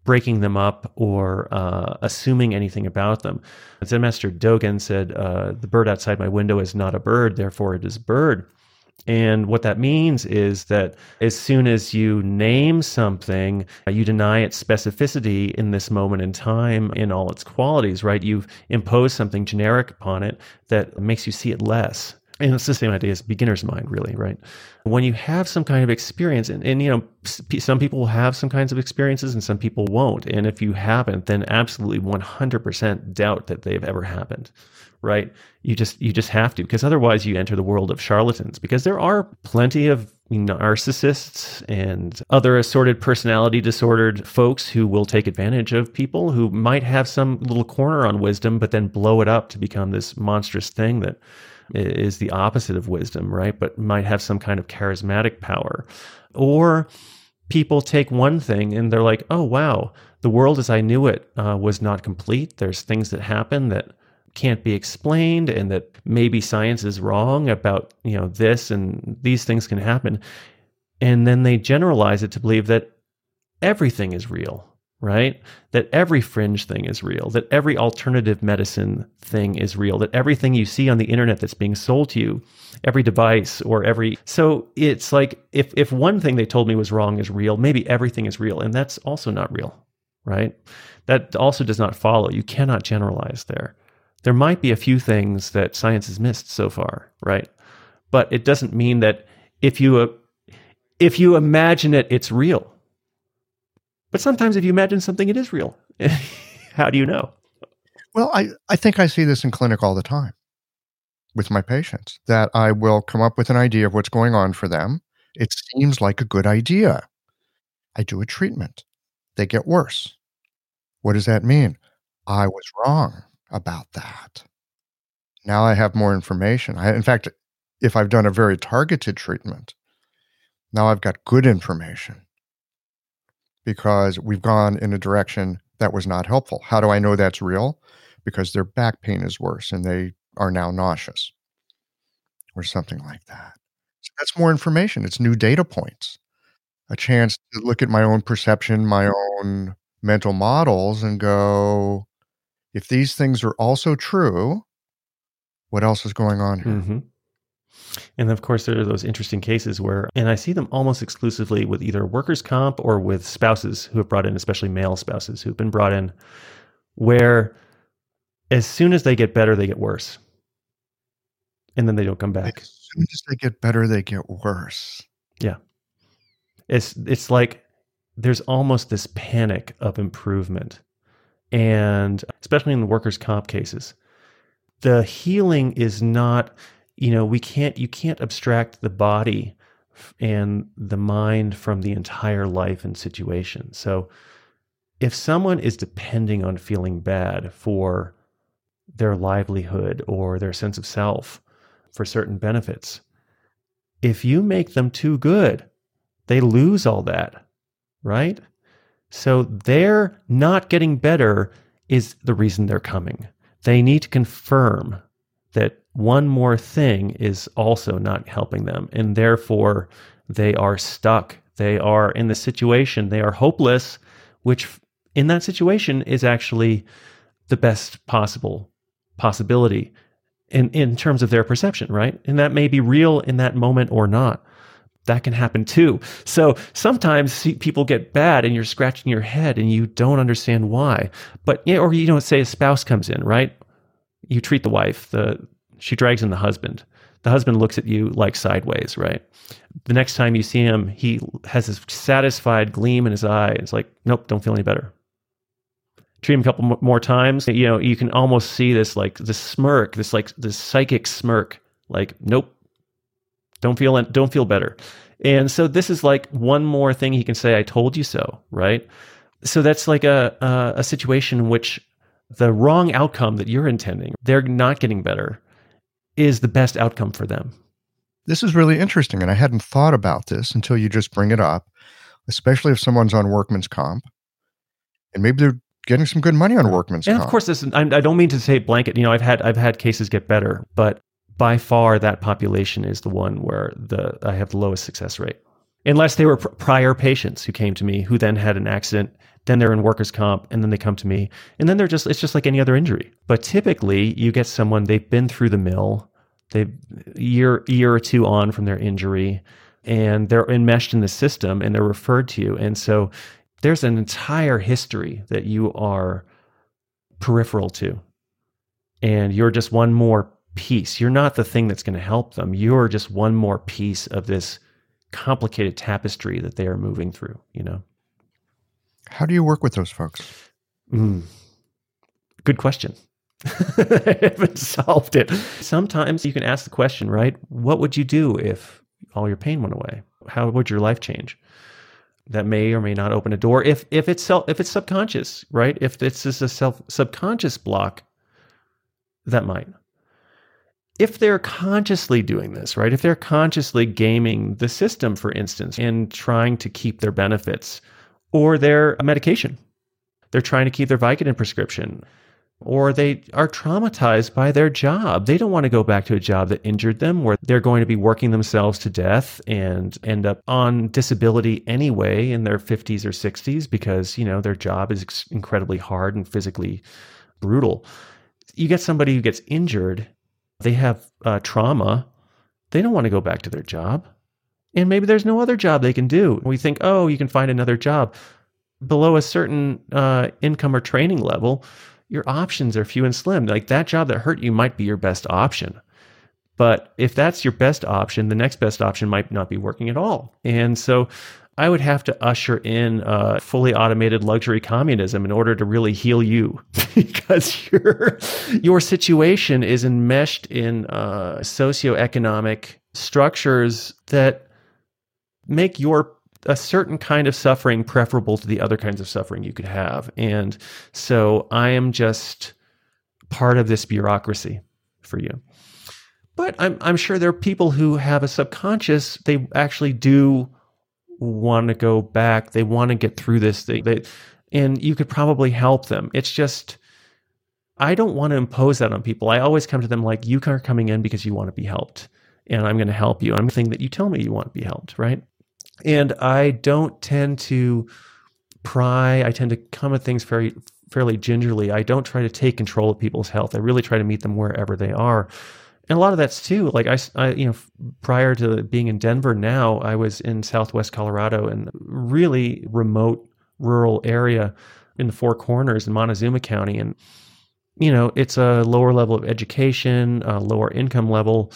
breaking them up or assuming anything about them. Zen Master Dogen said, the bird outside my window is not a bird, therefore it is a bird. And what that means is that as soon as you name something, you deny its specificity in this moment in time in all its qualities, right? You've imposed something generic upon it that makes you see it less. And it's the same idea as beginner's mind, really, right? When you have some kind of experience, and some people will have some kinds of experiences and some people won't. And if you haven't, then absolutely 100% doubt that they've ever happened, right? You just have to, because otherwise you enter the world of charlatans, because there are plenty of narcissists and other assorted personality disordered folks who will take advantage of people who might have some little corner on wisdom, but then blow it up to become this monstrous thing that is the opposite of wisdom, right? But might have some kind of charismatic power. Or people take one thing and they're like, oh, wow, the world as I knew it was not complete. There's things that happen that can't be explained, and that maybe science is wrong about, this, and these things can happen. And then they generalize it to believe that everything is real, right? That every fringe thing is real, that every alternative medicine thing is real, that everything you see on the internet that's being sold to you, every device so it's like if one thing they told me was wrong is real, maybe everything is real, and that's also not real, right? That also does not follow. You cannot generalize there. There might be a few things that science has missed so far, right? But it doesn't mean that if you imagine it, it's real. But sometimes if you imagine something, it is real. How do you know? Well, I think I see this in clinic all the time with my patients, that I will come up with an idea of what's going on for them. It seems like a good idea. I do a treatment. They get worse. What does that mean? I was wrong about that. Now I have more information. In fact, if I've done a very targeted treatment, now I've got good information because we've gone in a direction that was not helpful. How do I know that's real? Because their back pain is worse and they are now nauseous or something like that. So that's more information. It's new data points, a chance to look at my own perception, my own mental models, and go, if these things are also true, what else is going on here? Mm-hmm. And of course, there are those interesting cases where, and I see them almost exclusively with either workers' comp or with spouses who have brought in, especially male spouses who've been brought in, where as soon as they get better, they get worse. And then they don't come back. As soon as they get better, they get worse. Yeah. It's like there's almost this panic of improvement. And especially in the workers' comp cases, the healing is not, you can't abstract the body and the mind from the entire life and situation. So if someone is depending on feeling bad for their livelihood or their sense of self for certain benefits, if you make them too good, they lose all that, right? So their not getting better is the reason they're coming. They need to confirm that one more thing is also not helping them, and therefore they are stuck. They are in the situation. They are hopeless, which in that situation is actually the best possibility in terms of their perception, right? And that may be real in that moment or not. That can happen too. So sometimes people get bad and you're scratching your head and you don't understand why. But, or say a spouse comes in, right? You treat the wife, she drags in the husband. The husband looks at you like sideways, right? The next time you see him, he has this satisfied gleam in his eye. It's like, nope, don't feel any better. Treat him a couple more times. You can almost see this smirk, this psychic smirk, like, nope. Don't feel better. And so this is like one more thing he can say, I told you so, right? So that's like a situation in which the wrong outcome that you're intending, they're not getting better, is the best outcome for them. This is really interesting, and I hadn't thought about this until you just bring it up, especially if someone's on workman's comp, and maybe they're getting some good money on workman's comp. And of course, I don't mean to say blanket. I've had cases get better, but by far, that population is the one where I have the lowest success rate. Unless they were prior patients who came to me who then had an accident, then they're in workers' comp, and then they come to me, and then it's just like any other injury. But typically, you get someone, they've been through the mill, they've year or two on from their injury, and they're enmeshed in the system, and they're referred to you. And so there's an entire history that you are peripheral to, and you're just one more piece. You're not the thing that's going to help them. You're just one more piece of this complicated tapestry that they are moving through, you know? How do you work with those folks? Good question. I haven't solved it. Sometimes you can ask the question, right? What would you do if all your pain went away? How would your life change? That may or may not open a door. If it's subconscious, right? If it's just a subconscious block, that might. If they're consciously doing this, right? If they're consciously gaming the system, for instance, and trying to keep their benefits or their medication, they're trying to keep their Vicodin prescription, or they are traumatized by their job. They don't want to go back to a job that injured them, where they're going to be working themselves to death and end up on disability anyway in their 50s or 60s because, you know, their job is incredibly hard and physically brutal. You get somebody who gets injured, they have trauma, they don't want to go back to their job. And maybe there's no other job they can do. We think, oh, you can find another job. Below a certain income or training level, your options are few and slim. Like that job that hurt you might be your best option. But if that's your best option, the next best option might not be working at all. And so I would have to usher in fully automated luxury communism in order to really heal you because your situation is enmeshed in socioeconomic structures that make a certain kind of suffering preferable to the other kinds of suffering you could have. And so I am just part of this bureaucracy for you. But I'm sure there are people who have a subconscious, they actually do want to go back. They want to get through this thing. And you could probably help them. It's just, I don't want to impose that on people. I always come to them like, you are coming in because you want to be helped. And I'm going to help you. I'm the thing that you tell me you want to be helped, right? And I don't tend to pry. I tend to come at things fairly gingerly. I don't try to take control of people's health. I really try to meet them wherever they are. And a lot of that's too, like I prior to being in Denver now, I was in Southwest Colorado in a really remote rural area in the Four Corners in Montezuma County. And, you know, it's a lower level of education, a lower income level.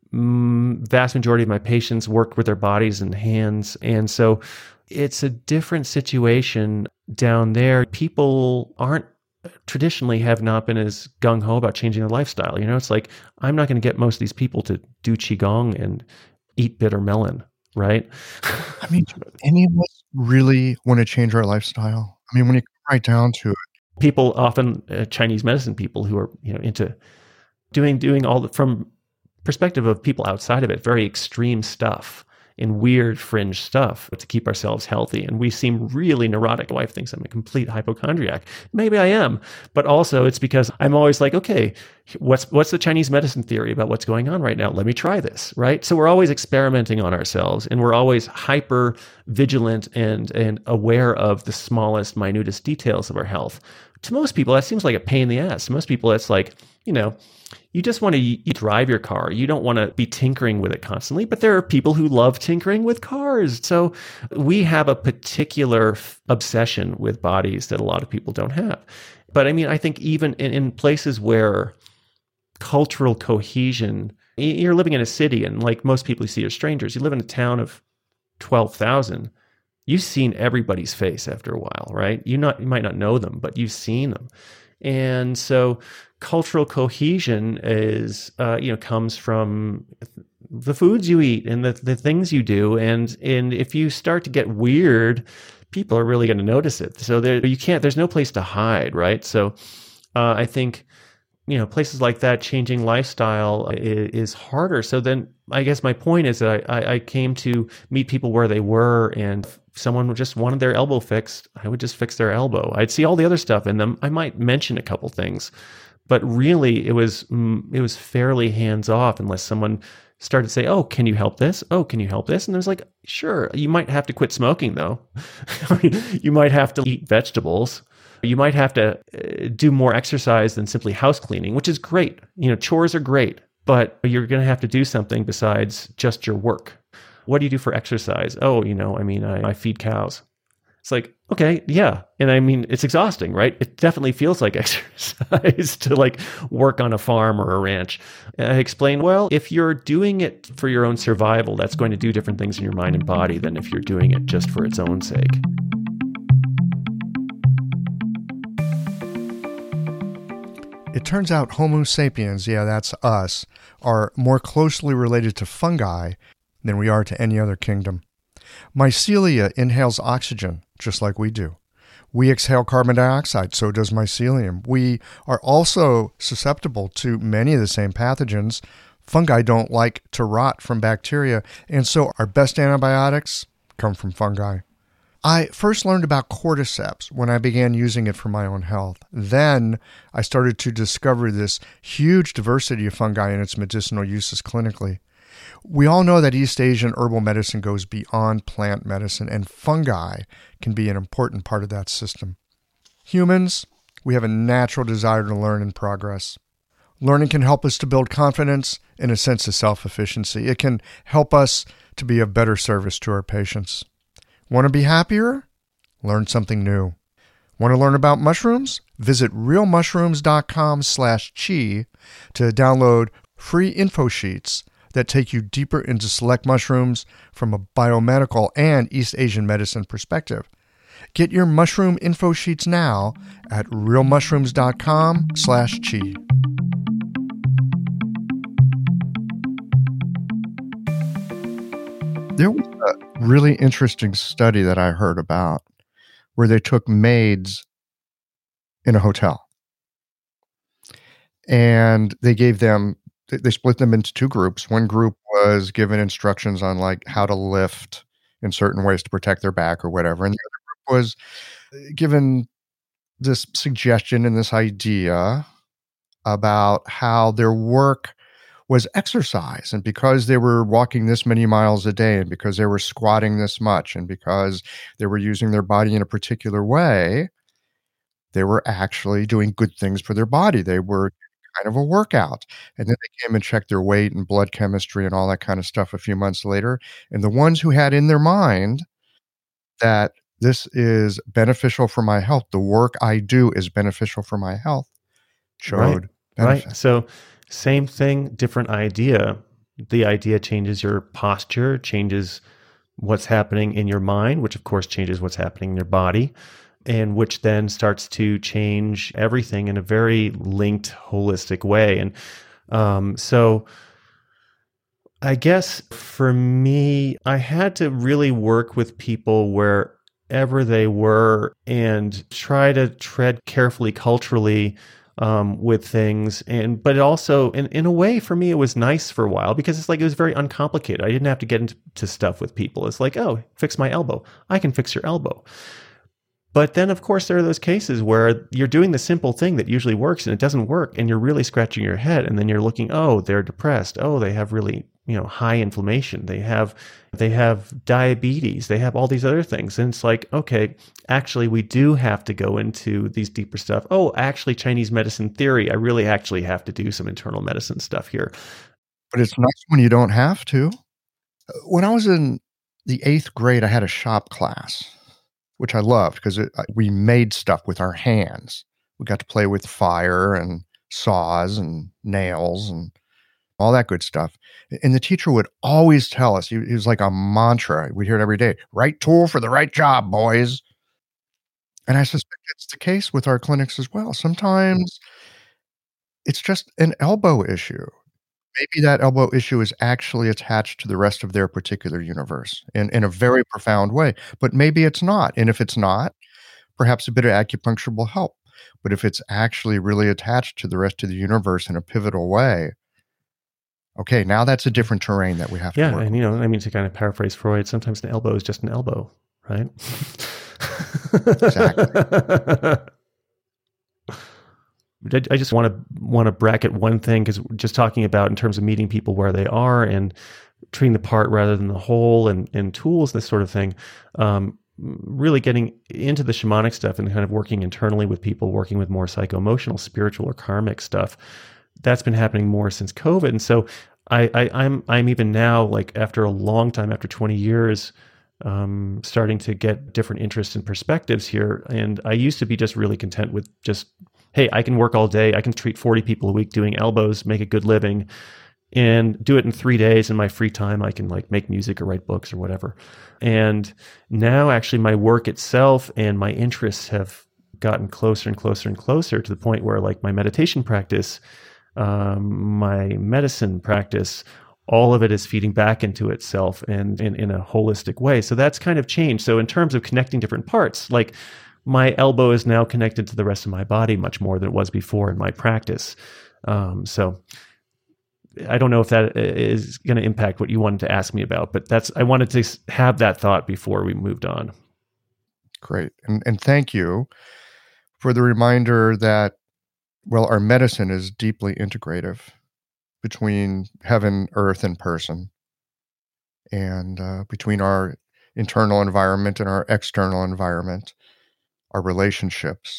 Vast majority of my patients worked with their bodies and hands. And so it's a different situation down there. People traditionally have not been as gung-ho about changing their lifestyle. You know, it's like, I'm not going to get most of these people to do Qigong and eat bitter melon, right? I mean, do any of us really want to change our lifestyle? I mean, when you come right down to it. People often, Chinese medicine people who are, you know, into doing all from perspective of people outside of it, very extreme stuff and weird fringe stuff to keep ourselves healthy. And we seem really neurotic. My wife thinks I'm a complete hypochondriac. Maybe I am, but also it's because I'm always like, okay, what's the Chinese medicine theory about what's going on right now? Let me try this, right? So we're always experimenting on ourselves, and we're always hyper vigilant and aware of the smallest, minutest details of our health. To most people, that seems like a pain in the ass. To most people, it's like, you know, you just want to drive your car. You don't want to be tinkering with it constantly, but there are people who love tinkering with cars. So we have a particular obsession with bodies that a lot of people don't have. But I mean, I think even in places where cultural cohesion, you're living in a city and like most people you see are strangers. You live in a town of 12,000. You've seen everybody's face after a while, right? You might not know them, but you've seen them. And so cultural cohesion is, comes from the foods you eat and the things you do. And if you start to get weird, people are really going to notice it. So there's no place to hide, right? So I think, you know, places like that, changing lifestyle is harder. So then I guess my point is that I came to meet people where they were, and if someone just wanted their elbow fixed, I would just fix their elbow. I'd see all the other stuff in them. I might mention a couple things, But really, it was fairly hands off unless someone started to say, "Oh, can you help this? Oh, can you help this?" And I was like, "Sure." You might have to quit smoking, though. You might have to eat vegetables. You might have to do more exercise than simply house cleaning, which is great. Chores are great, but you're going to have to do something besides just your work. What do you do for exercise? Oh, I feed cows. It's like, okay, yeah. And I mean, it's exhausting, right? It definitely feels like exercise to like work on a farm or a ranch. And I explain, well, if you're doing it for your own survival, that's going to do different things in your mind and body than if you're doing it just for its own sake. It turns out Homo sapiens, yeah, that's us, are more closely related to fungi than we are to any other kingdom. Mycelia inhales oxygen, just like we do. We exhale carbon dioxide, so does mycelium. We are also susceptible to many of the same pathogens. Fungi don't like to rot from bacteria, and so our best antibiotics come from fungi. I first learned about cordyceps when I began using it for my own health. Then I started to discover this huge diversity of fungi and its medicinal uses clinically. We all know that East Asian herbal medicine goes beyond plant medicine, and fungi can be an important part of that system. Humans, we have a natural desire to learn and progress. Learning can help us to build confidence and a sense of self-efficiency. It can help us to be of better service to our patients. Want to be happier? Learn something new. Want to learn about mushrooms? Visit realmushrooms.com/chi to download free info sheets that take you deeper into select mushrooms from a biomedical and East Asian medicine perspective. Get your mushroom info sheets now at realmushrooms.com/chi. There was a really interesting study that I heard about where they took maids in a hotel and they split them into two groups. One group was given instructions on like how to lift in certain ways to protect their back or whatever. And the other group was given this suggestion and this idea about how their work was exercise. And because they were walking this many miles a day, and because they were squatting this much, and because they were using their body in a particular way, they were actually doing good things for their body. They were kind of a workout. And then they came and checked their weight and blood chemistry and all that kind of stuff a few months later. And the ones who had in their mind that this is beneficial for my health, the work I do is beneficial for my health, showed benefit. Right. So same thing, different idea. The idea changes your posture, changes what's happening in your mind, which of course changes what's happening in your body, and which then starts to change everything in a very linked, holistic way. And so I guess for me, I had to really work with people wherever they were and try to tread carefully culturally with things. But it also, in a way, for me, it was nice for a while because it's like, it was very uncomplicated. I didn't have to get into stuff with people. It's like, oh, fix my elbow. I can fix your elbow. But then, of course, there are those cases where you're doing the simple thing that usually works and it doesn't work, and you're really scratching your head, and then you're looking, oh, they're depressed. Oh, they have really, high inflammation. They have diabetes. They have all these other things. And it's like, okay, actually, we do have to go into these deeper stuff. Oh, actually, Chinese medicine theory, I really actually have to do some internal medicine stuff here. But it's nice when you don't have to. When I was in the 8th grade, I had a shop class, which I loved because we made stuff with our hands. We got to play with fire and saws and nails and all that good stuff. And the teacher would always tell us, it was like a mantra. We'd hear it every day, right tool for the right job, boys. And I suspect it's the case with our clinics as well. Sometimes it's just an elbow issue. Maybe that elbow issue is actually attached to the rest of their particular universe in a very profound way. But maybe it's not. And if it's not, perhaps a bit of acupuncture will help. But if it's actually really attached to the rest of the universe in a pivotal way, okay, now that's a different terrain that we have to work with. And to kind of paraphrase Freud, sometimes an elbow is just an elbow, right? Exactly. I just want to bracket one thing, because just talking about in terms of meeting people where they are and treating the part rather than the whole, and tools, this sort of thing. Really getting into the shamanic stuff and kind of working internally with people, working with more psycho-emotional, spiritual, or karmic stuff. That's been happening more since COVID. And so I'm even now, like after a long time, after 20 years, starting to get different interests and perspectives here. And I used to be just really content with just, hey, I can work all day. I can treat 40 people a week doing elbows, make a good living, and do it in 3 days. In my free time, I can like make music or write books or whatever. And now actually my work itself and my interests have gotten closer and closer and closer, to the point where like my meditation practice, my medicine practice, all of it is feeding back into itself and in a holistic way. So that's kind of changed. So in terms of connecting different parts, like my elbow is now connected to the rest of my body much more than it was before in my practice. So I don't know if that is going to impact what you wanted to ask me about, but I wanted to have that thought before we moved on. Great. And thank you for the reminder that, well, our medicine is deeply integrative between heaven, earth, and person, and between our internal environment and our external environment, our relationships.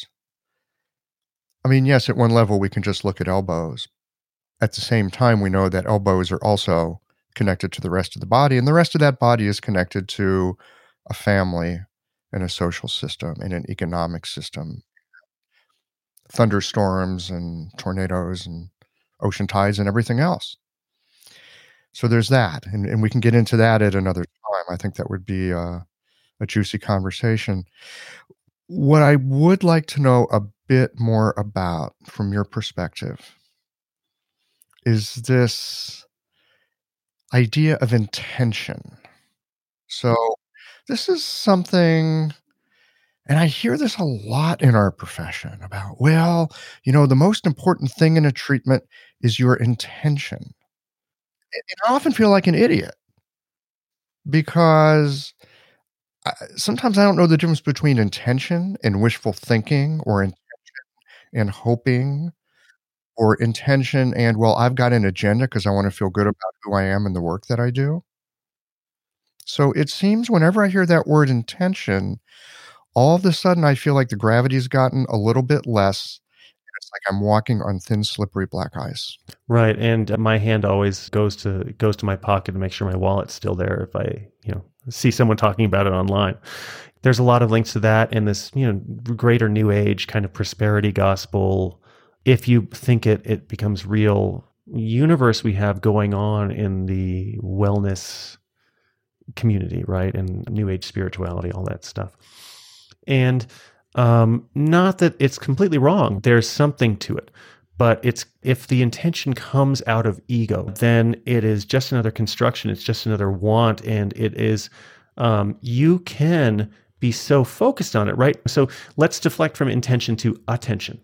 I mean, yes, at one level, we can just look at elbows. At the same time, we know that elbows are also connected to the rest of the body, and the rest of that body is connected to a family and a social system and an economic system. Thunderstorms and tornadoes and ocean tides and everything else. So there's that, and we can get into that at another time. I think that would be a juicy conversation. What I would like to know a bit more about from your perspective is this idea of intention. So this is something, and I hear this a lot in our profession about, well, the most important thing in a treatment is your intention. And I often feel like an idiot because sometimes I don't know the difference between intention and wishful thinking, or intention and hoping, or intention and, well, I've got an agenda because I want to feel good about who I am and the work that I do. So it seems whenever I hear that word intention, all of a sudden I feel like the gravity's gotten a little bit less. It's like I'm walking on thin, slippery black ice. Right. And my hand always goes to my pocket to make sure my wallet's still there if I, see someone talking about it online. There's a lot of links to that in this, greater new age kind of prosperity gospel. If you think it becomes real universe we have going on in the wellness community, right? And new age spirituality, all that stuff. And not that it's completely wrong. There's something to it. But if the intention comes out of ego, then it is just another construction. It's just another want. And it is, you can be so focused on it, right? So let's deflect from intention to attention.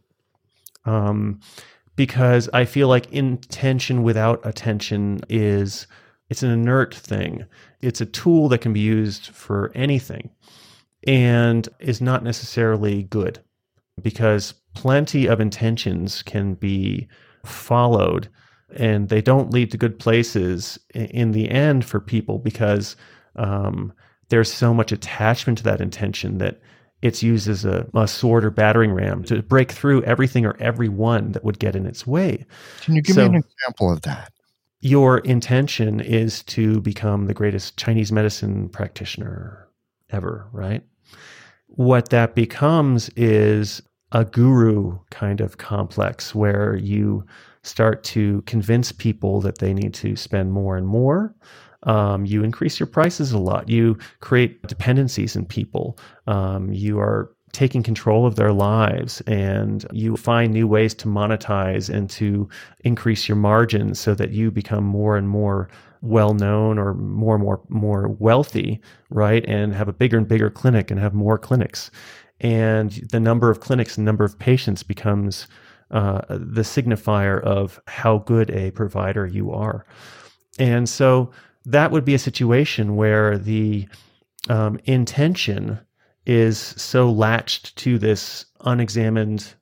Because I feel like intention without attention it's an inert thing. It's a tool that can be used for anything and is not necessarily good, because plenty of intentions can be followed and they don't lead to good places in the end for people, because there's so much attachment to that intention that it's used as a sword or battering ram to break through everything or everyone that would get in its way. Can you give me an example of that? Your intention is to become the greatest Chinese medicine practitioner ever, right? What that becomes is a guru kind of complex where you start to convince people that they need to spend more and more. You increase your prices a lot. You create dependencies in people. You are taking control of their lives, and you find new ways to monetize and to increase your margins so that you become more and more well-known or more wealthy, right? And have a bigger and bigger clinic and have more clinics. And the number of clinics and number of patients becomes the signifier of how good a provider you are. And so that would be a situation where the intention is so latched to this unexamined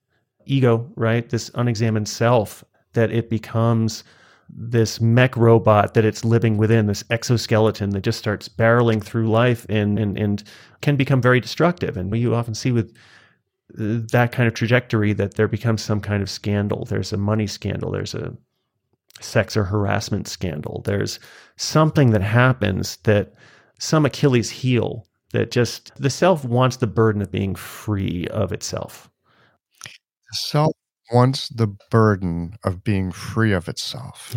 ego, right? This unexamined self, that it becomes this mech robot that it's living within, this exoskeleton that just starts barreling through life and can become very destructive. And you often see with that kind of trajectory that there becomes some kind of scandal. There's a money scandal. There's a sex or harassment scandal. There's something that happens, that some Achilles heel, that just the self wants the burden of being free of itself. The self wants the burden of being free of itself.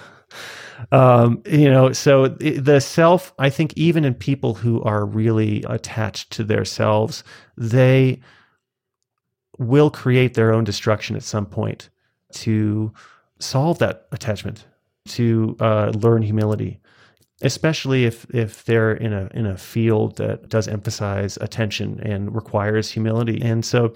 So the self, I think even in people who are really attached to their selves, they will create their own destruction at some point to solve that attachment, to learn humility, especially if they're in a field that does emphasize attention and requires humility. And so,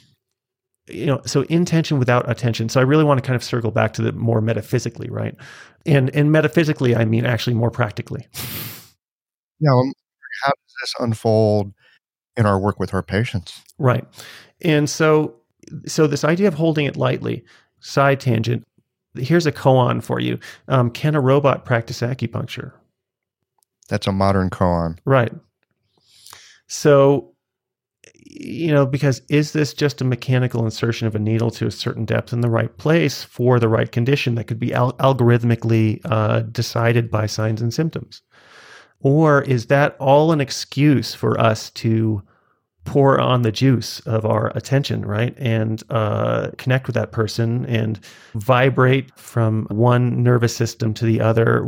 so intention without attention. So I really want to kind of circle back to the more metaphysically, right? And metaphysically, I mean actually more practically. Yeah. How does this unfold in our work with our patients? Right. And so this idea of holding it lightly, side tangent, here's a koan for you. Can a robot practice acupuncture? That's a modern koan. Right. So, because is this just a mechanical insertion of a needle to a certain depth in the right place for the right condition that could be algorithmically decided by signs and symptoms? Or is that all an excuse for us to pour on the juice of our attention, right? And connect with that person and vibrate from one nervous system to the other.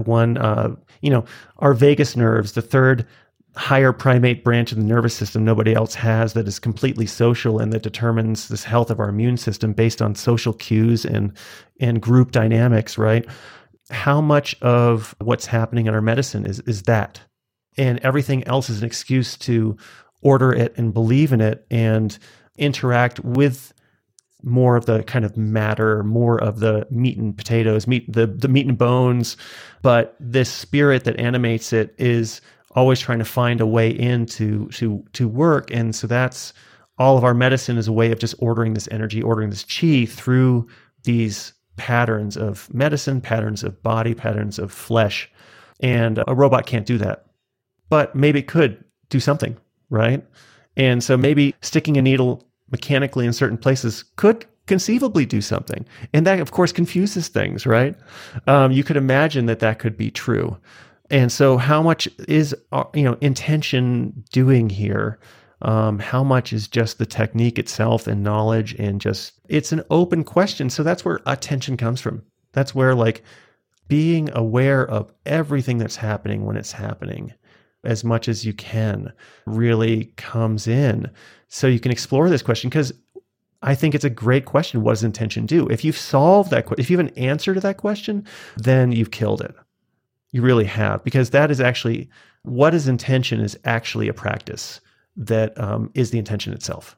Our vagus nerves, the third higher primate branch of the nervous system nobody else has, that is completely social and that determines this health of our immune system based on social cues and group dynamics, right? How much of what's happening in our medicine is that? And everything else is an excuse to order it and believe in it and interact with more of the kind of matter, more of the meat and potatoes, the meat and bones. But this spirit that animates it is always trying to find a way in to work. And so that's all of our medicine, is a way of just ordering this energy, ordering this chi through these patterns of medicine, patterns of body, patterns of flesh. And a robot can't do that. But maybe it could do something, right? And so maybe sticking a needle mechanically in certain places could conceivably do something. And that, of course, confuses things, right? You could imagine that could be true. And so how much is, intention doing here? How much is just the technique itself and knowledge, and just, it's an open question. So that's where attention comes from. That's where being aware of everything that's happening when it's happening, as much as you can, really comes in. So you can explore this question, because I think it's a great question. What does intention do? If you've solved that, if you have an answer to that question, then you've killed it. You really have, because that is actually, what is intention is actually a practice that is the intention itself.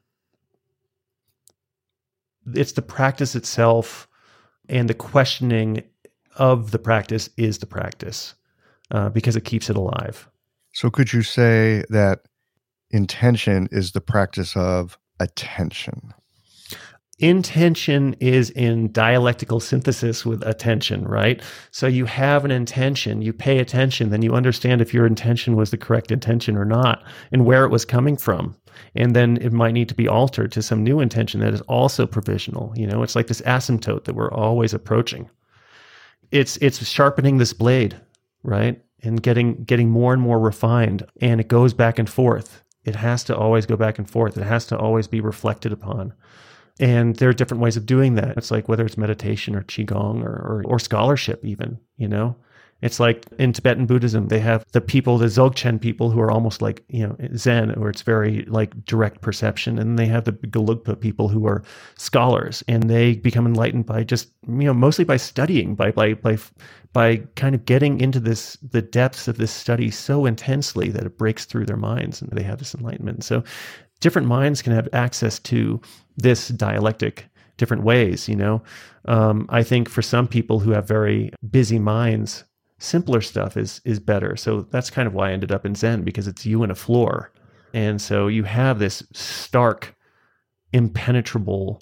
It's the practice itself, and the questioning of the practice is the practice, because it keeps it alive. So could you say that intention is the practice of attention? Intention is in dialectical synthesis with attention, right? So you have an intention, you pay attention, then you understand if your intention was the correct intention or not, and where it was coming from. And then it might need to be altered to some new intention that is also provisional. It's like this asymptote that we're always approaching. It's sharpening this blade, right? And getting more and more refined, and it goes back and forth. It has to always go back and forth. It has to always be reflected upon. And there are different ways of doing that. It's like whether it's meditation or qigong or scholarship even, It's like in Tibetan Buddhism, they have the Dzogchen people who are almost like, Zen, where it's very like direct perception. And they have the Gelugpa people who are scholars, and they become enlightened by just, mostly by studying, by kind of getting into the depths of this study so intensely that it breaks through their minds, and they have this enlightenment. So different minds can have access to this dialectic different ways, I think for some people who have very busy minds, simpler stuff is better. So that's kind of why I ended up in Zen, because it's you and a floor. And so you have this stark, impenetrable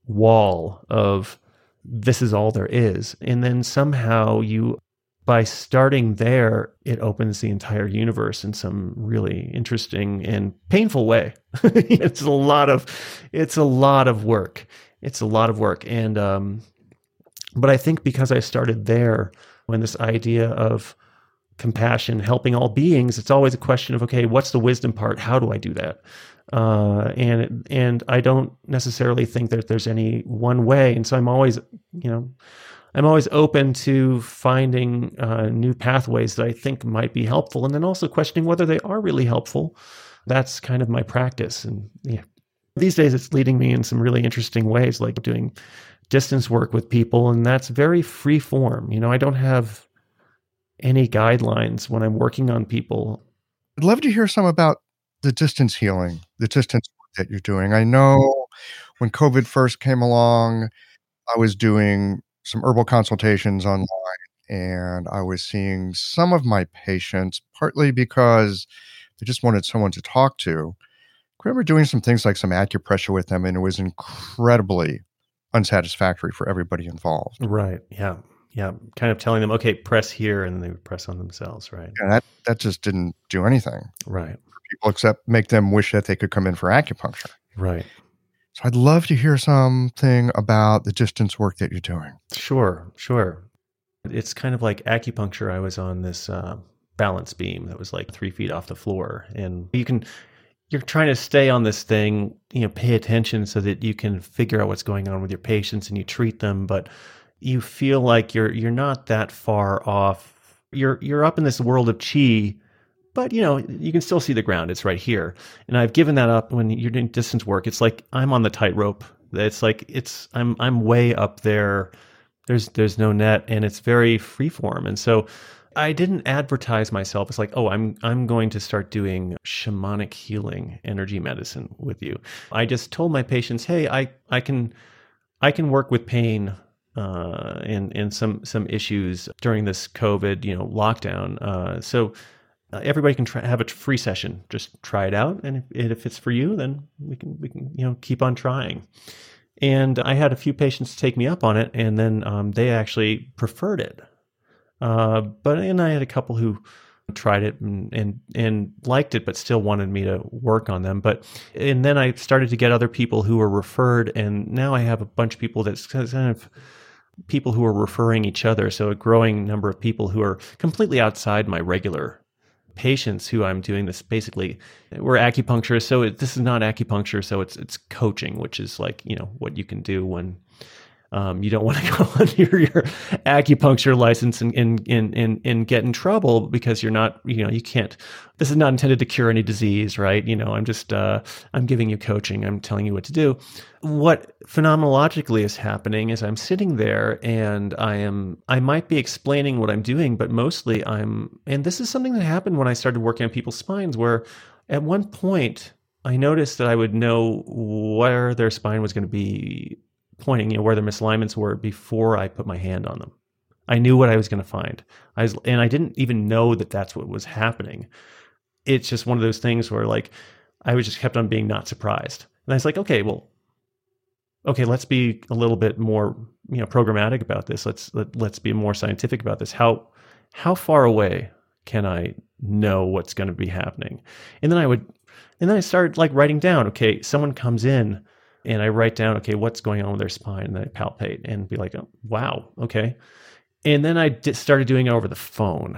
wall of this is all there is. And then somehow by starting there, it opens the entire universe in some really interesting and painful way. It's a lot of work. It's a lot of work. And, but I think because I started there, when this idea of compassion, helping all beings, it's always a question of, okay, what's the wisdom part? How do I do that? And I don't necessarily think that there's any one way. And so I'm always open to finding new pathways that I think might be helpful, and then also questioning whether they are really helpful. That's kind of my practice. And these days it's leading me in some really interesting ways, like doing distance work with people, and that's very free form. I don't have any guidelines when I'm working on people. I'd love to hear some about the distance healing, the distance work that you're doing. I know when COVID first came along, I was doing some herbal consultations online, and I was seeing some of my patients partly because they just wanted someone to talk to. I remember doing some things like some acupressure with them, and it was incredibly unsatisfactory for everybody involved. Right. Yeah. Yeah. Kind of telling them, okay, press here, and then they would press on themselves. Right. And that just didn't do anything. Right. For people, except make them wish that they could come in for acupuncture. Right. So I'd love to hear something about the distance work that you're doing. Sure. It's kind of like acupuncture. I was on this balance beam that was like 3 feet off the floor, and you're trying to stay on this thing, pay attention so that you can figure out what's going on with your patients and you treat them, but you feel like you're not that far off. You're up in this world of chi, but you can still see the ground. It's right here. And I've given that up when you're doing distance work. It's like I'm on the tightrope. It's like I'm way up there. There's no net, and it's very freeform. And so I didn't advertise myself. It's like, oh, I'm going to start doing shamanic healing energy medicine with you. I just told my patients, hey, I can work with pain and some issues during this COVID lockdown. So everybody can have a free session. Just try it out, and if it's for you, then we can keep on trying. And I had a few patients take me up on it, and then they actually preferred it. But I had a couple who tried it and liked it, but still wanted me to work on them. And then I started to get other people who were referred, and now I have a bunch of people that's kind of people who are referring each other. So a growing number of people who are completely outside my regular patients who I'm doing this. Basically, we're acupuncturists, so this is not acupuncture. So it's coaching, which is like, what you can do when you don't want to go on your acupuncture license and get in trouble because you're not, you can't. This is not intended to cure any disease, right? I'm just I'm giving you coaching. I'm telling you what to do. What phenomenologically is happening is I'm sitting there and I might be explaining what I'm doing, but mostly and this is something that happened when I started working on people's spines, where at one point I noticed that I would know where their spine was going to be pointing, where the misalignments were before I put my hand on them. I knew what I was going to find. And I didn't even know that that's what was happening. It's just one of those things where like, I was just kept on being not surprised. And I was like, okay, let's be a little bit more, programmatic about this. Let's be more scientific about this. How far away can I know what's going to be happening? And then I started like writing down, okay, someone comes in, and I write down, okay, what's going on with their spine, and then I palpate and be like, oh, wow, okay. And then I started doing it over the phone.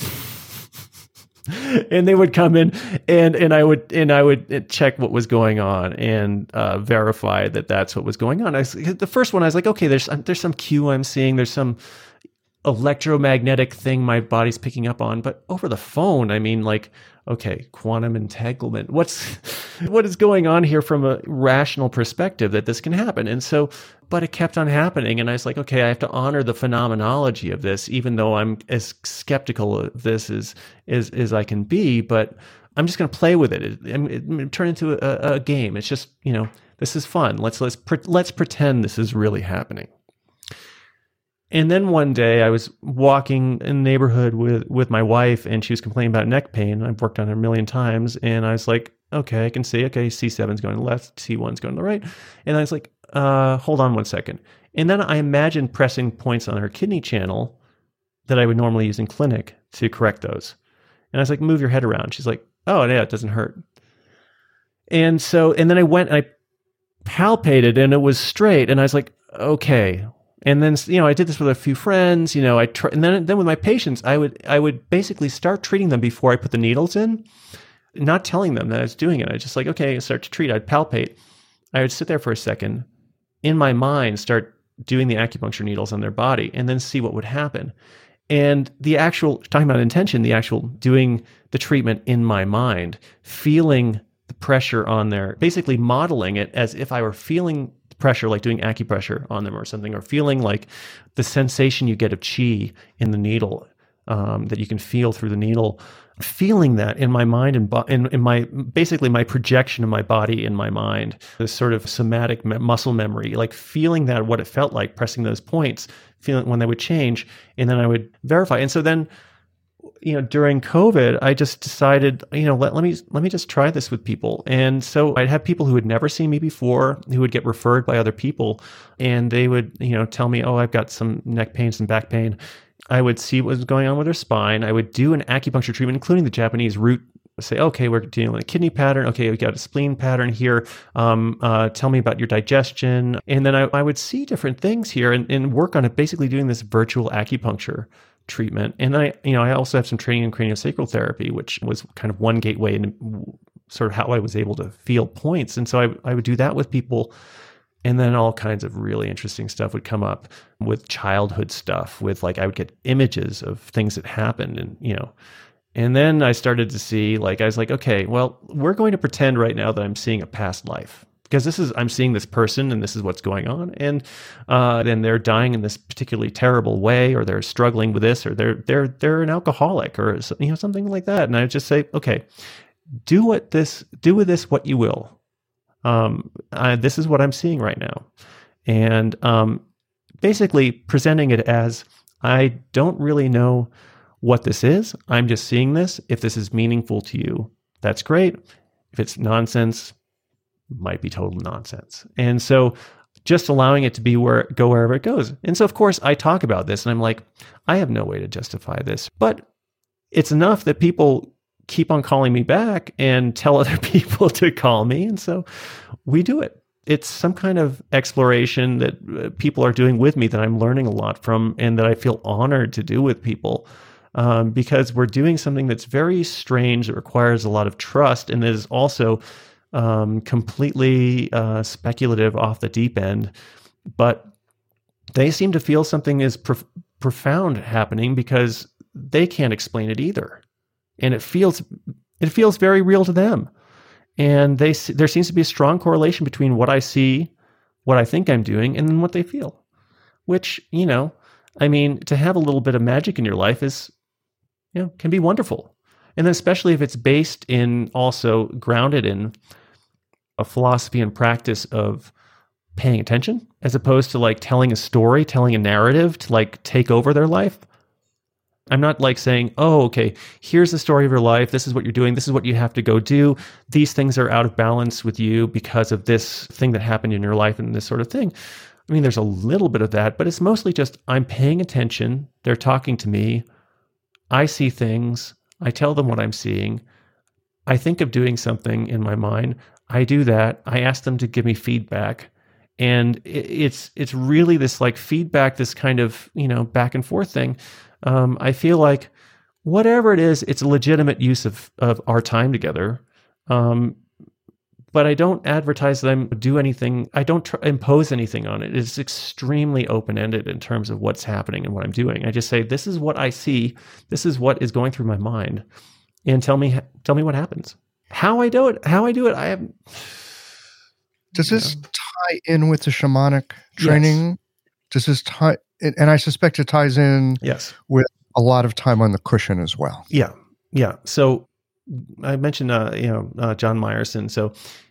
And they would come in, and I would check what was going on and verify that that's what was going on. The first one, I was like, okay, there's some cue I'm seeing, there's some electromagnetic thing my body's picking up on, but over the phone, I mean, like, okay, quantum entanglement. What is going on here from a rational perspective that this can happen? And so, but it kept on happening. And I was like, okay, I have to honor the phenomenology of this, even though I'm as skeptical of this as I can be, but I'm just going to play with it. It turned into a game. It's just, this is fun. Let's pretend this is really happening. And then one day I was walking in the neighborhood with my wife, and she was complaining about neck pain. I've worked on it a million times. And I was like, okay, I can see, okay, C7's going to the left, C1's going to the right. And I was like, hold on one second. And then I imagined pressing points on her kidney channel that I would normally use in clinic to correct those. And I was like, move your head around. She's like, oh, yeah, it doesn't hurt. And then I went and I palpated and it was straight. And I was like, okay. And then, I did this with a few friends, and then with my patients, I would basically start treating them before I put the needles in, not telling them that I was doing it. I was just like, okay, I start to treat. I'd palpate. I would sit there for a second, in my mind, start doing the acupuncture needles on their body and then see what would happen. And the actual, talking about intention, the actual doing the treatment in my mind, feeling the pressure on there, basically modeling it as if I were feeling pressure, like doing acupressure on them or something, or feeling like the sensation you get of chi in the needle, that you can feel through the needle, feeling that in my mind and in my, basically my projection of my body in my mind, this sort of somatic muscle memory, like feeling that, what it felt like pressing those points, feeling when they would change, and then I would verify. And so then, during COVID, I just decided, let me just try this with people. And so I'd have people who had never seen me before, who would get referred by other people, and they would, tell me, oh, I've got some neck pain, some back pain. I would see what was going on with their spine. I would do an acupuncture treatment, including the Japanese root. Say, okay, we're dealing with a kidney pattern. Okay, we got a spleen pattern here. Tell me about your digestion. And then I would see different things here and work on it, basically doing this virtual acupuncture treatment. And I also have some training in craniosacral therapy, which was kind of one gateway into sort of how I was able to feel points. And so I would do that with people. And then all kinds of really interesting stuff would come up with childhood stuff, with like, I would get images of things that happened and then I started to see, I was like, okay, well, we're going to pretend right now that I'm seeing a past life, because I'm seeing this person and this is what's going on. And then they're dying in this particularly terrible way, or they're struggling with this, or they're an alcoholic, or something like that. And I would just say, okay, do with this what you will. This is what I'm seeing right now. And basically presenting it as, I don't really know what this is. I'm just seeing this. If this is meaningful to you, that's great. If it's nonsense, might be total nonsense. And so just allowing it to be go wherever it goes. And so, of course, I talk about this and I'm like, I have no way to justify this, but it's enough that people keep on calling me back and tell other people to call me. And so we do it. It's some kind of exploration that people are doing with me that I'm learning a lot from, and that I feel honored to do with people. Because we're doing something that's very strange, that requires a lot of trust, and is also completely speculative, off the deep end. But they seem to feel something is profound happening, because they can't explain it either, and it feels very real to them. And there seems to be a strong correlation between what I see, what I think I'm doing, and then what they feel. Which, to have a little bit of magic in your life is, can be wonderful. And then especially if it's based in, also grounded in a philosophy and practice of paying attention, as opposed to telling a story, telling a narrative to take over their life. I'm not saying, oh, okay, here's the story of your life. This is what you're doing. This is what you have to go do. These things are out of balance with you because of this thing that happened in your life and this sort of thing. There's a little bit of that, but it's mostly just, I'm paying attention. They're talking to me. I see things. I tell them what I'm seeing. I think of doing something in my mind. I do that. I ask them to give me feedback. And it's really this feedback, this kind of, back and forth thing. I feel like whatever it is, it's a legitimate use of our time together. But I don't advertise that I do anything. I don't impose anything on it. It's extremely open-ended in terms of what's happening and what I'm doing. I just say, this is what I see. This is what is going through my mind. And tell me what happens. How I do it, I have... Does this tie in with the shamanic training? Yes. Does this tie... And I suspect it ties in with a lot of time on the cushion as well. Yeah. Yeah. So I mentioned, John Meyerson. So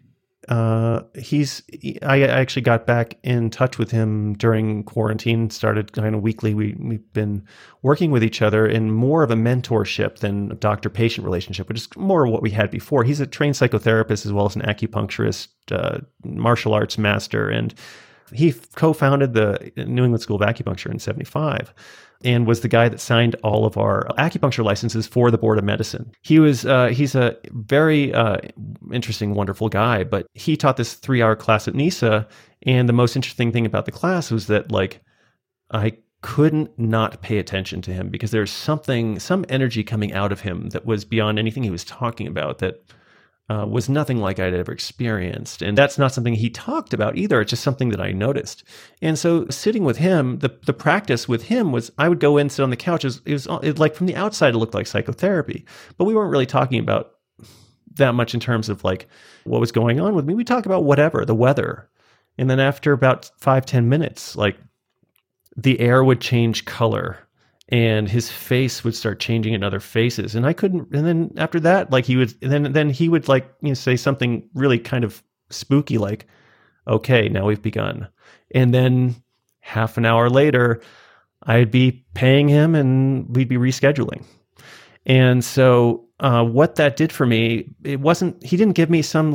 I actually got back in touch with him during quarantine, started kind of weekly. We've been working with each other in more of a mentorship than a doctor-patient relationship, which is more what we had before. He's a trained psychotherapist as well as an acupuncturist, martial arts master. And He co-founded the New England School of Acupuncture in 75 and was the guy that signed all of our acupuncture licenses for the Board of Medicine. He's a very interesting, wonderful guy, but he taught this 3-hour class at NISA. And the most interesting thing about the class was that I couldn't not pay attention to him because there's some energy coming out of him that was beyond anything he was talking about that was nothing like I'd ever experienced. And that's not something he talked about either. It's just something that I noticed. And so sitting with him, the practice with him was I would go in, sit on the couch. It was like from the outside, it looked like psychotherapy, but we weren't really talking about that much in terms of like what was going on with me. We talk about whatever, the weather. And then after about 5-10 minutes, like the air would change color and his face would start changing in other faces. And I couldn't, and then after that, like he would, and then he would like, say something really kind of spooky, like, okay, now we've begun. And then half an hour later, I'd be paying him and we'd be rescheduling. And so what that did for me, he didn't give me some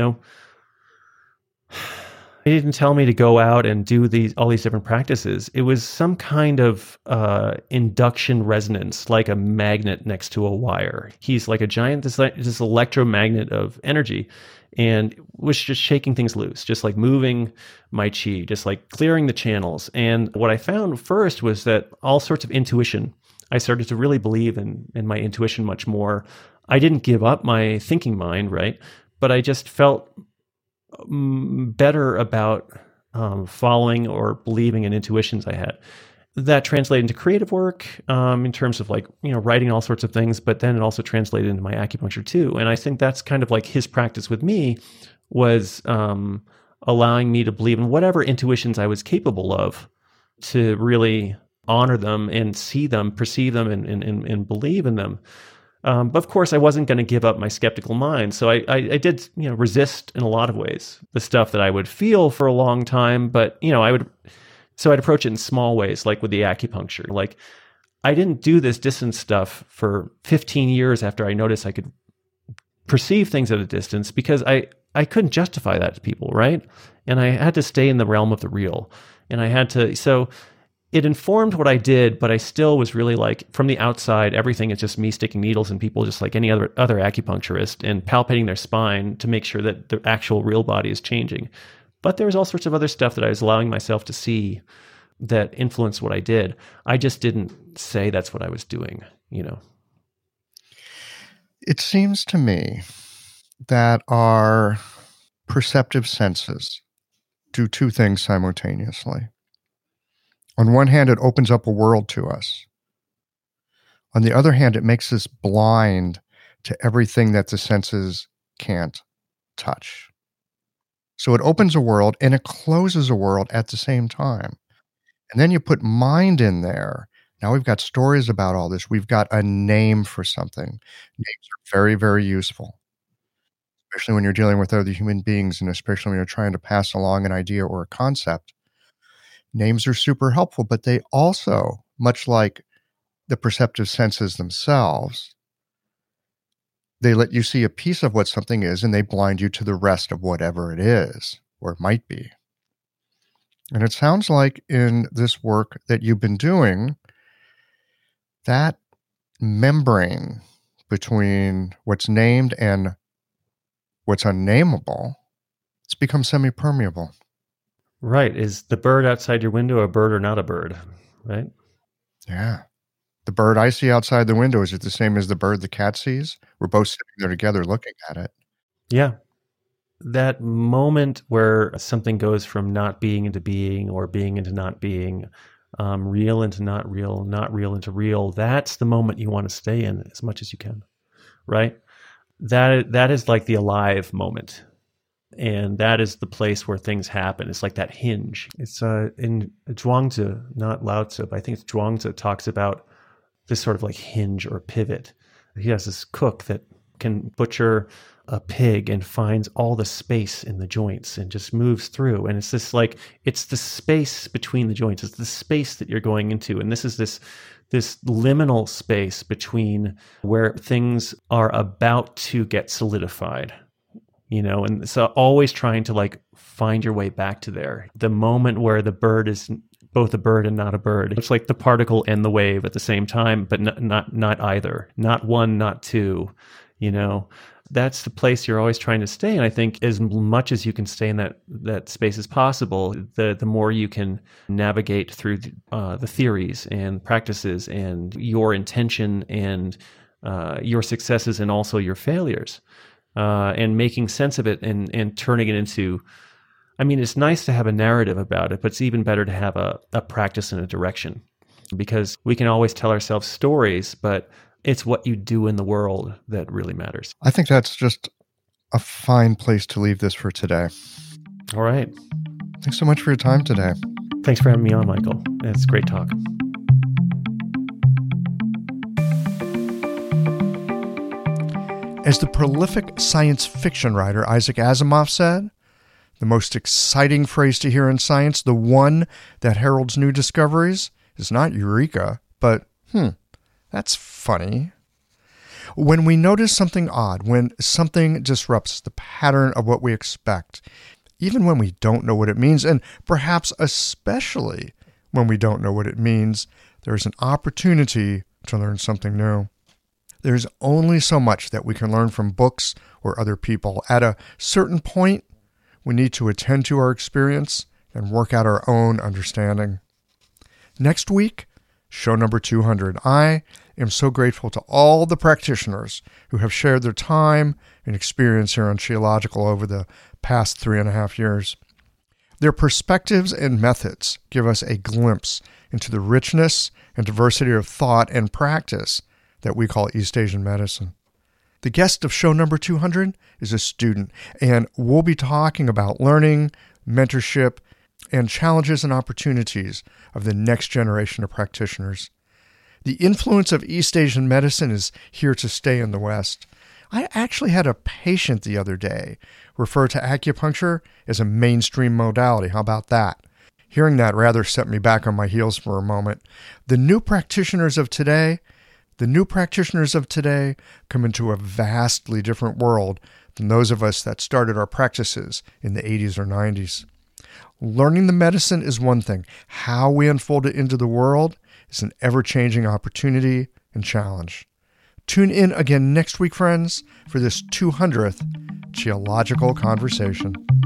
he didn't tell me to go out and do all these different practices. It was some kind of induction resonance, like a magnet next to a wire. He's like a giant, this electromagnet of energy, and was just shaking things loose, just like moving my chi, just like clearing the channels. And what I found first was that all sorts of intuition, I started to really believe in my intuition much more. I didn't give up my thinking mind, right? But I just felt better about following or believing in intuitions I had. That translated into creative work in terms of writing all sorts of things, but then it also translated into my acupuncture too. And I think that's kind of like his practice with me was allowing me to believe in whatever intuitions I was capable of, to really honor them and see them, perceive them, and believe in them. But of course, I wasn't going to give up my skeptical mind. So I did, resist in a lot of ways the stuff that I would feel for a long time. But, I'd approach it in small ways, like with the acupuncture. Like I didn't do this distance stuff for 15 years after I noticed I could perceive things at a distance, because I couldn't justify that to people, right? And I had to stay in the realm of the real. And so it informed what I did, but I still was really like, from the outside, everything is just me sticking needles in people just like any other acupuncturist, and palpating their spine to make sure that the actual real body is changing. But there was all sorts of other stuff that I was allowing myself to see that influenced what I did. I just didn't say that's what I was doing, It seems to me that our perceptive senses do two things simultaneously. On one hand, it opens up a world to us. On the other hand, it makes us blind to everything that the senses can't touch. So it opens a world and it closes a world at the same time. And then you put mind in there. Now we've got stories about all this. We've got a name for something. Names are very, very useful, especially when you're dealing with other human beings, and especially when you're trying to pass along an idea or a concept. Names are super helpful, but they also, much like the perceptive senses themselves, they let you see a piece of what something is, and they blind you to the rest of whatever it is, or it might be. And it sounds like in this work that you've been doing, that membrane between what's named and what's unnameable, it's become semi-permeable. Right. Is the bird outside your window a bird or not a bird? Right? Yeah. The bird I see outside the window, is it the same as the bird the cat sees? We're both sitting there together looking at it. Yeah. That moment where something goes from not being into being, or being into not being, real into not real into real, that's the moment you want to stay in as much as you can. Right? That is like the alive moment. And that is the place where things happen. It's like that hinge. It's in Zhuangzi, not Lao Tzu, but I think it's Zhuangzi talks about this sort of like hinge or pivot. He has this cook that can butcher a pig and finds all the space in the joints and just moves through. And it's this like, it's the space between the joints. It's the space that you're going into. And this is this liminal space between where things are about to get solidified. and so always trying to like find your way back to there. The moment where the bird is both a bird and not a bird. It's like the particle and the wave at the same time, but not either. Not one, not two, That's the place you're always trying to stay. And I think as much as you can stay in that space as possible, the more you can navigate through the theories and practices and your intention and your successes and also your failures, and making sense of it and turning it into, it's nice to have a narrative about it, but it's even better to have a practice and a direction, because we can always tell ourselves stories, but it's what you do in the world that really matters. I think that's just a fine place to leave this for today. All right. Thanks so much for your time today. Thanks for having me on, Michael. It's great talk. As the prolific science fiction writer Isaac Asimov said, the most exciting phrase to hear in science, the one that heralds new discoveries, is not eureka, but that's funny. When we notice something odd, when something disrupts the pattern of what we expect, even when we don't know what it means, and perhaps especially when we don't know what it means, there's an opportunity to learn something new. There's only so much that we can learn from books or other people. At a certain point, we need to attend to our experience and work out our own understanding. Next week, show number 200. I am so grateful to all the practitioners who have shared their time and experience here on Qiological over the past 3.5 years. Their perspectives and methods give us a glimpse into the richness and diversity of thought and practice that we call East Asian medicine. The guest of show number 200 is a student, and we'll be talking about learning, mentorship, and challenges and opportunities of the next generation of practitioners. The influence of East Asian medicine is here to stay in the West. I actually had a patient the other day refer to acupuncture as a mainstream modality. How about that? Hearing that rather set me back on my heels for a moment. The new practitioners of today come into a vastly different world than those of us that started our practices in the 80s or 90s. Learning the medicine is one thing. How we unfold it into the world is an ever-changing opportunity and challenge. Tune in again next week, friends, for this 200th Qiological Conversation.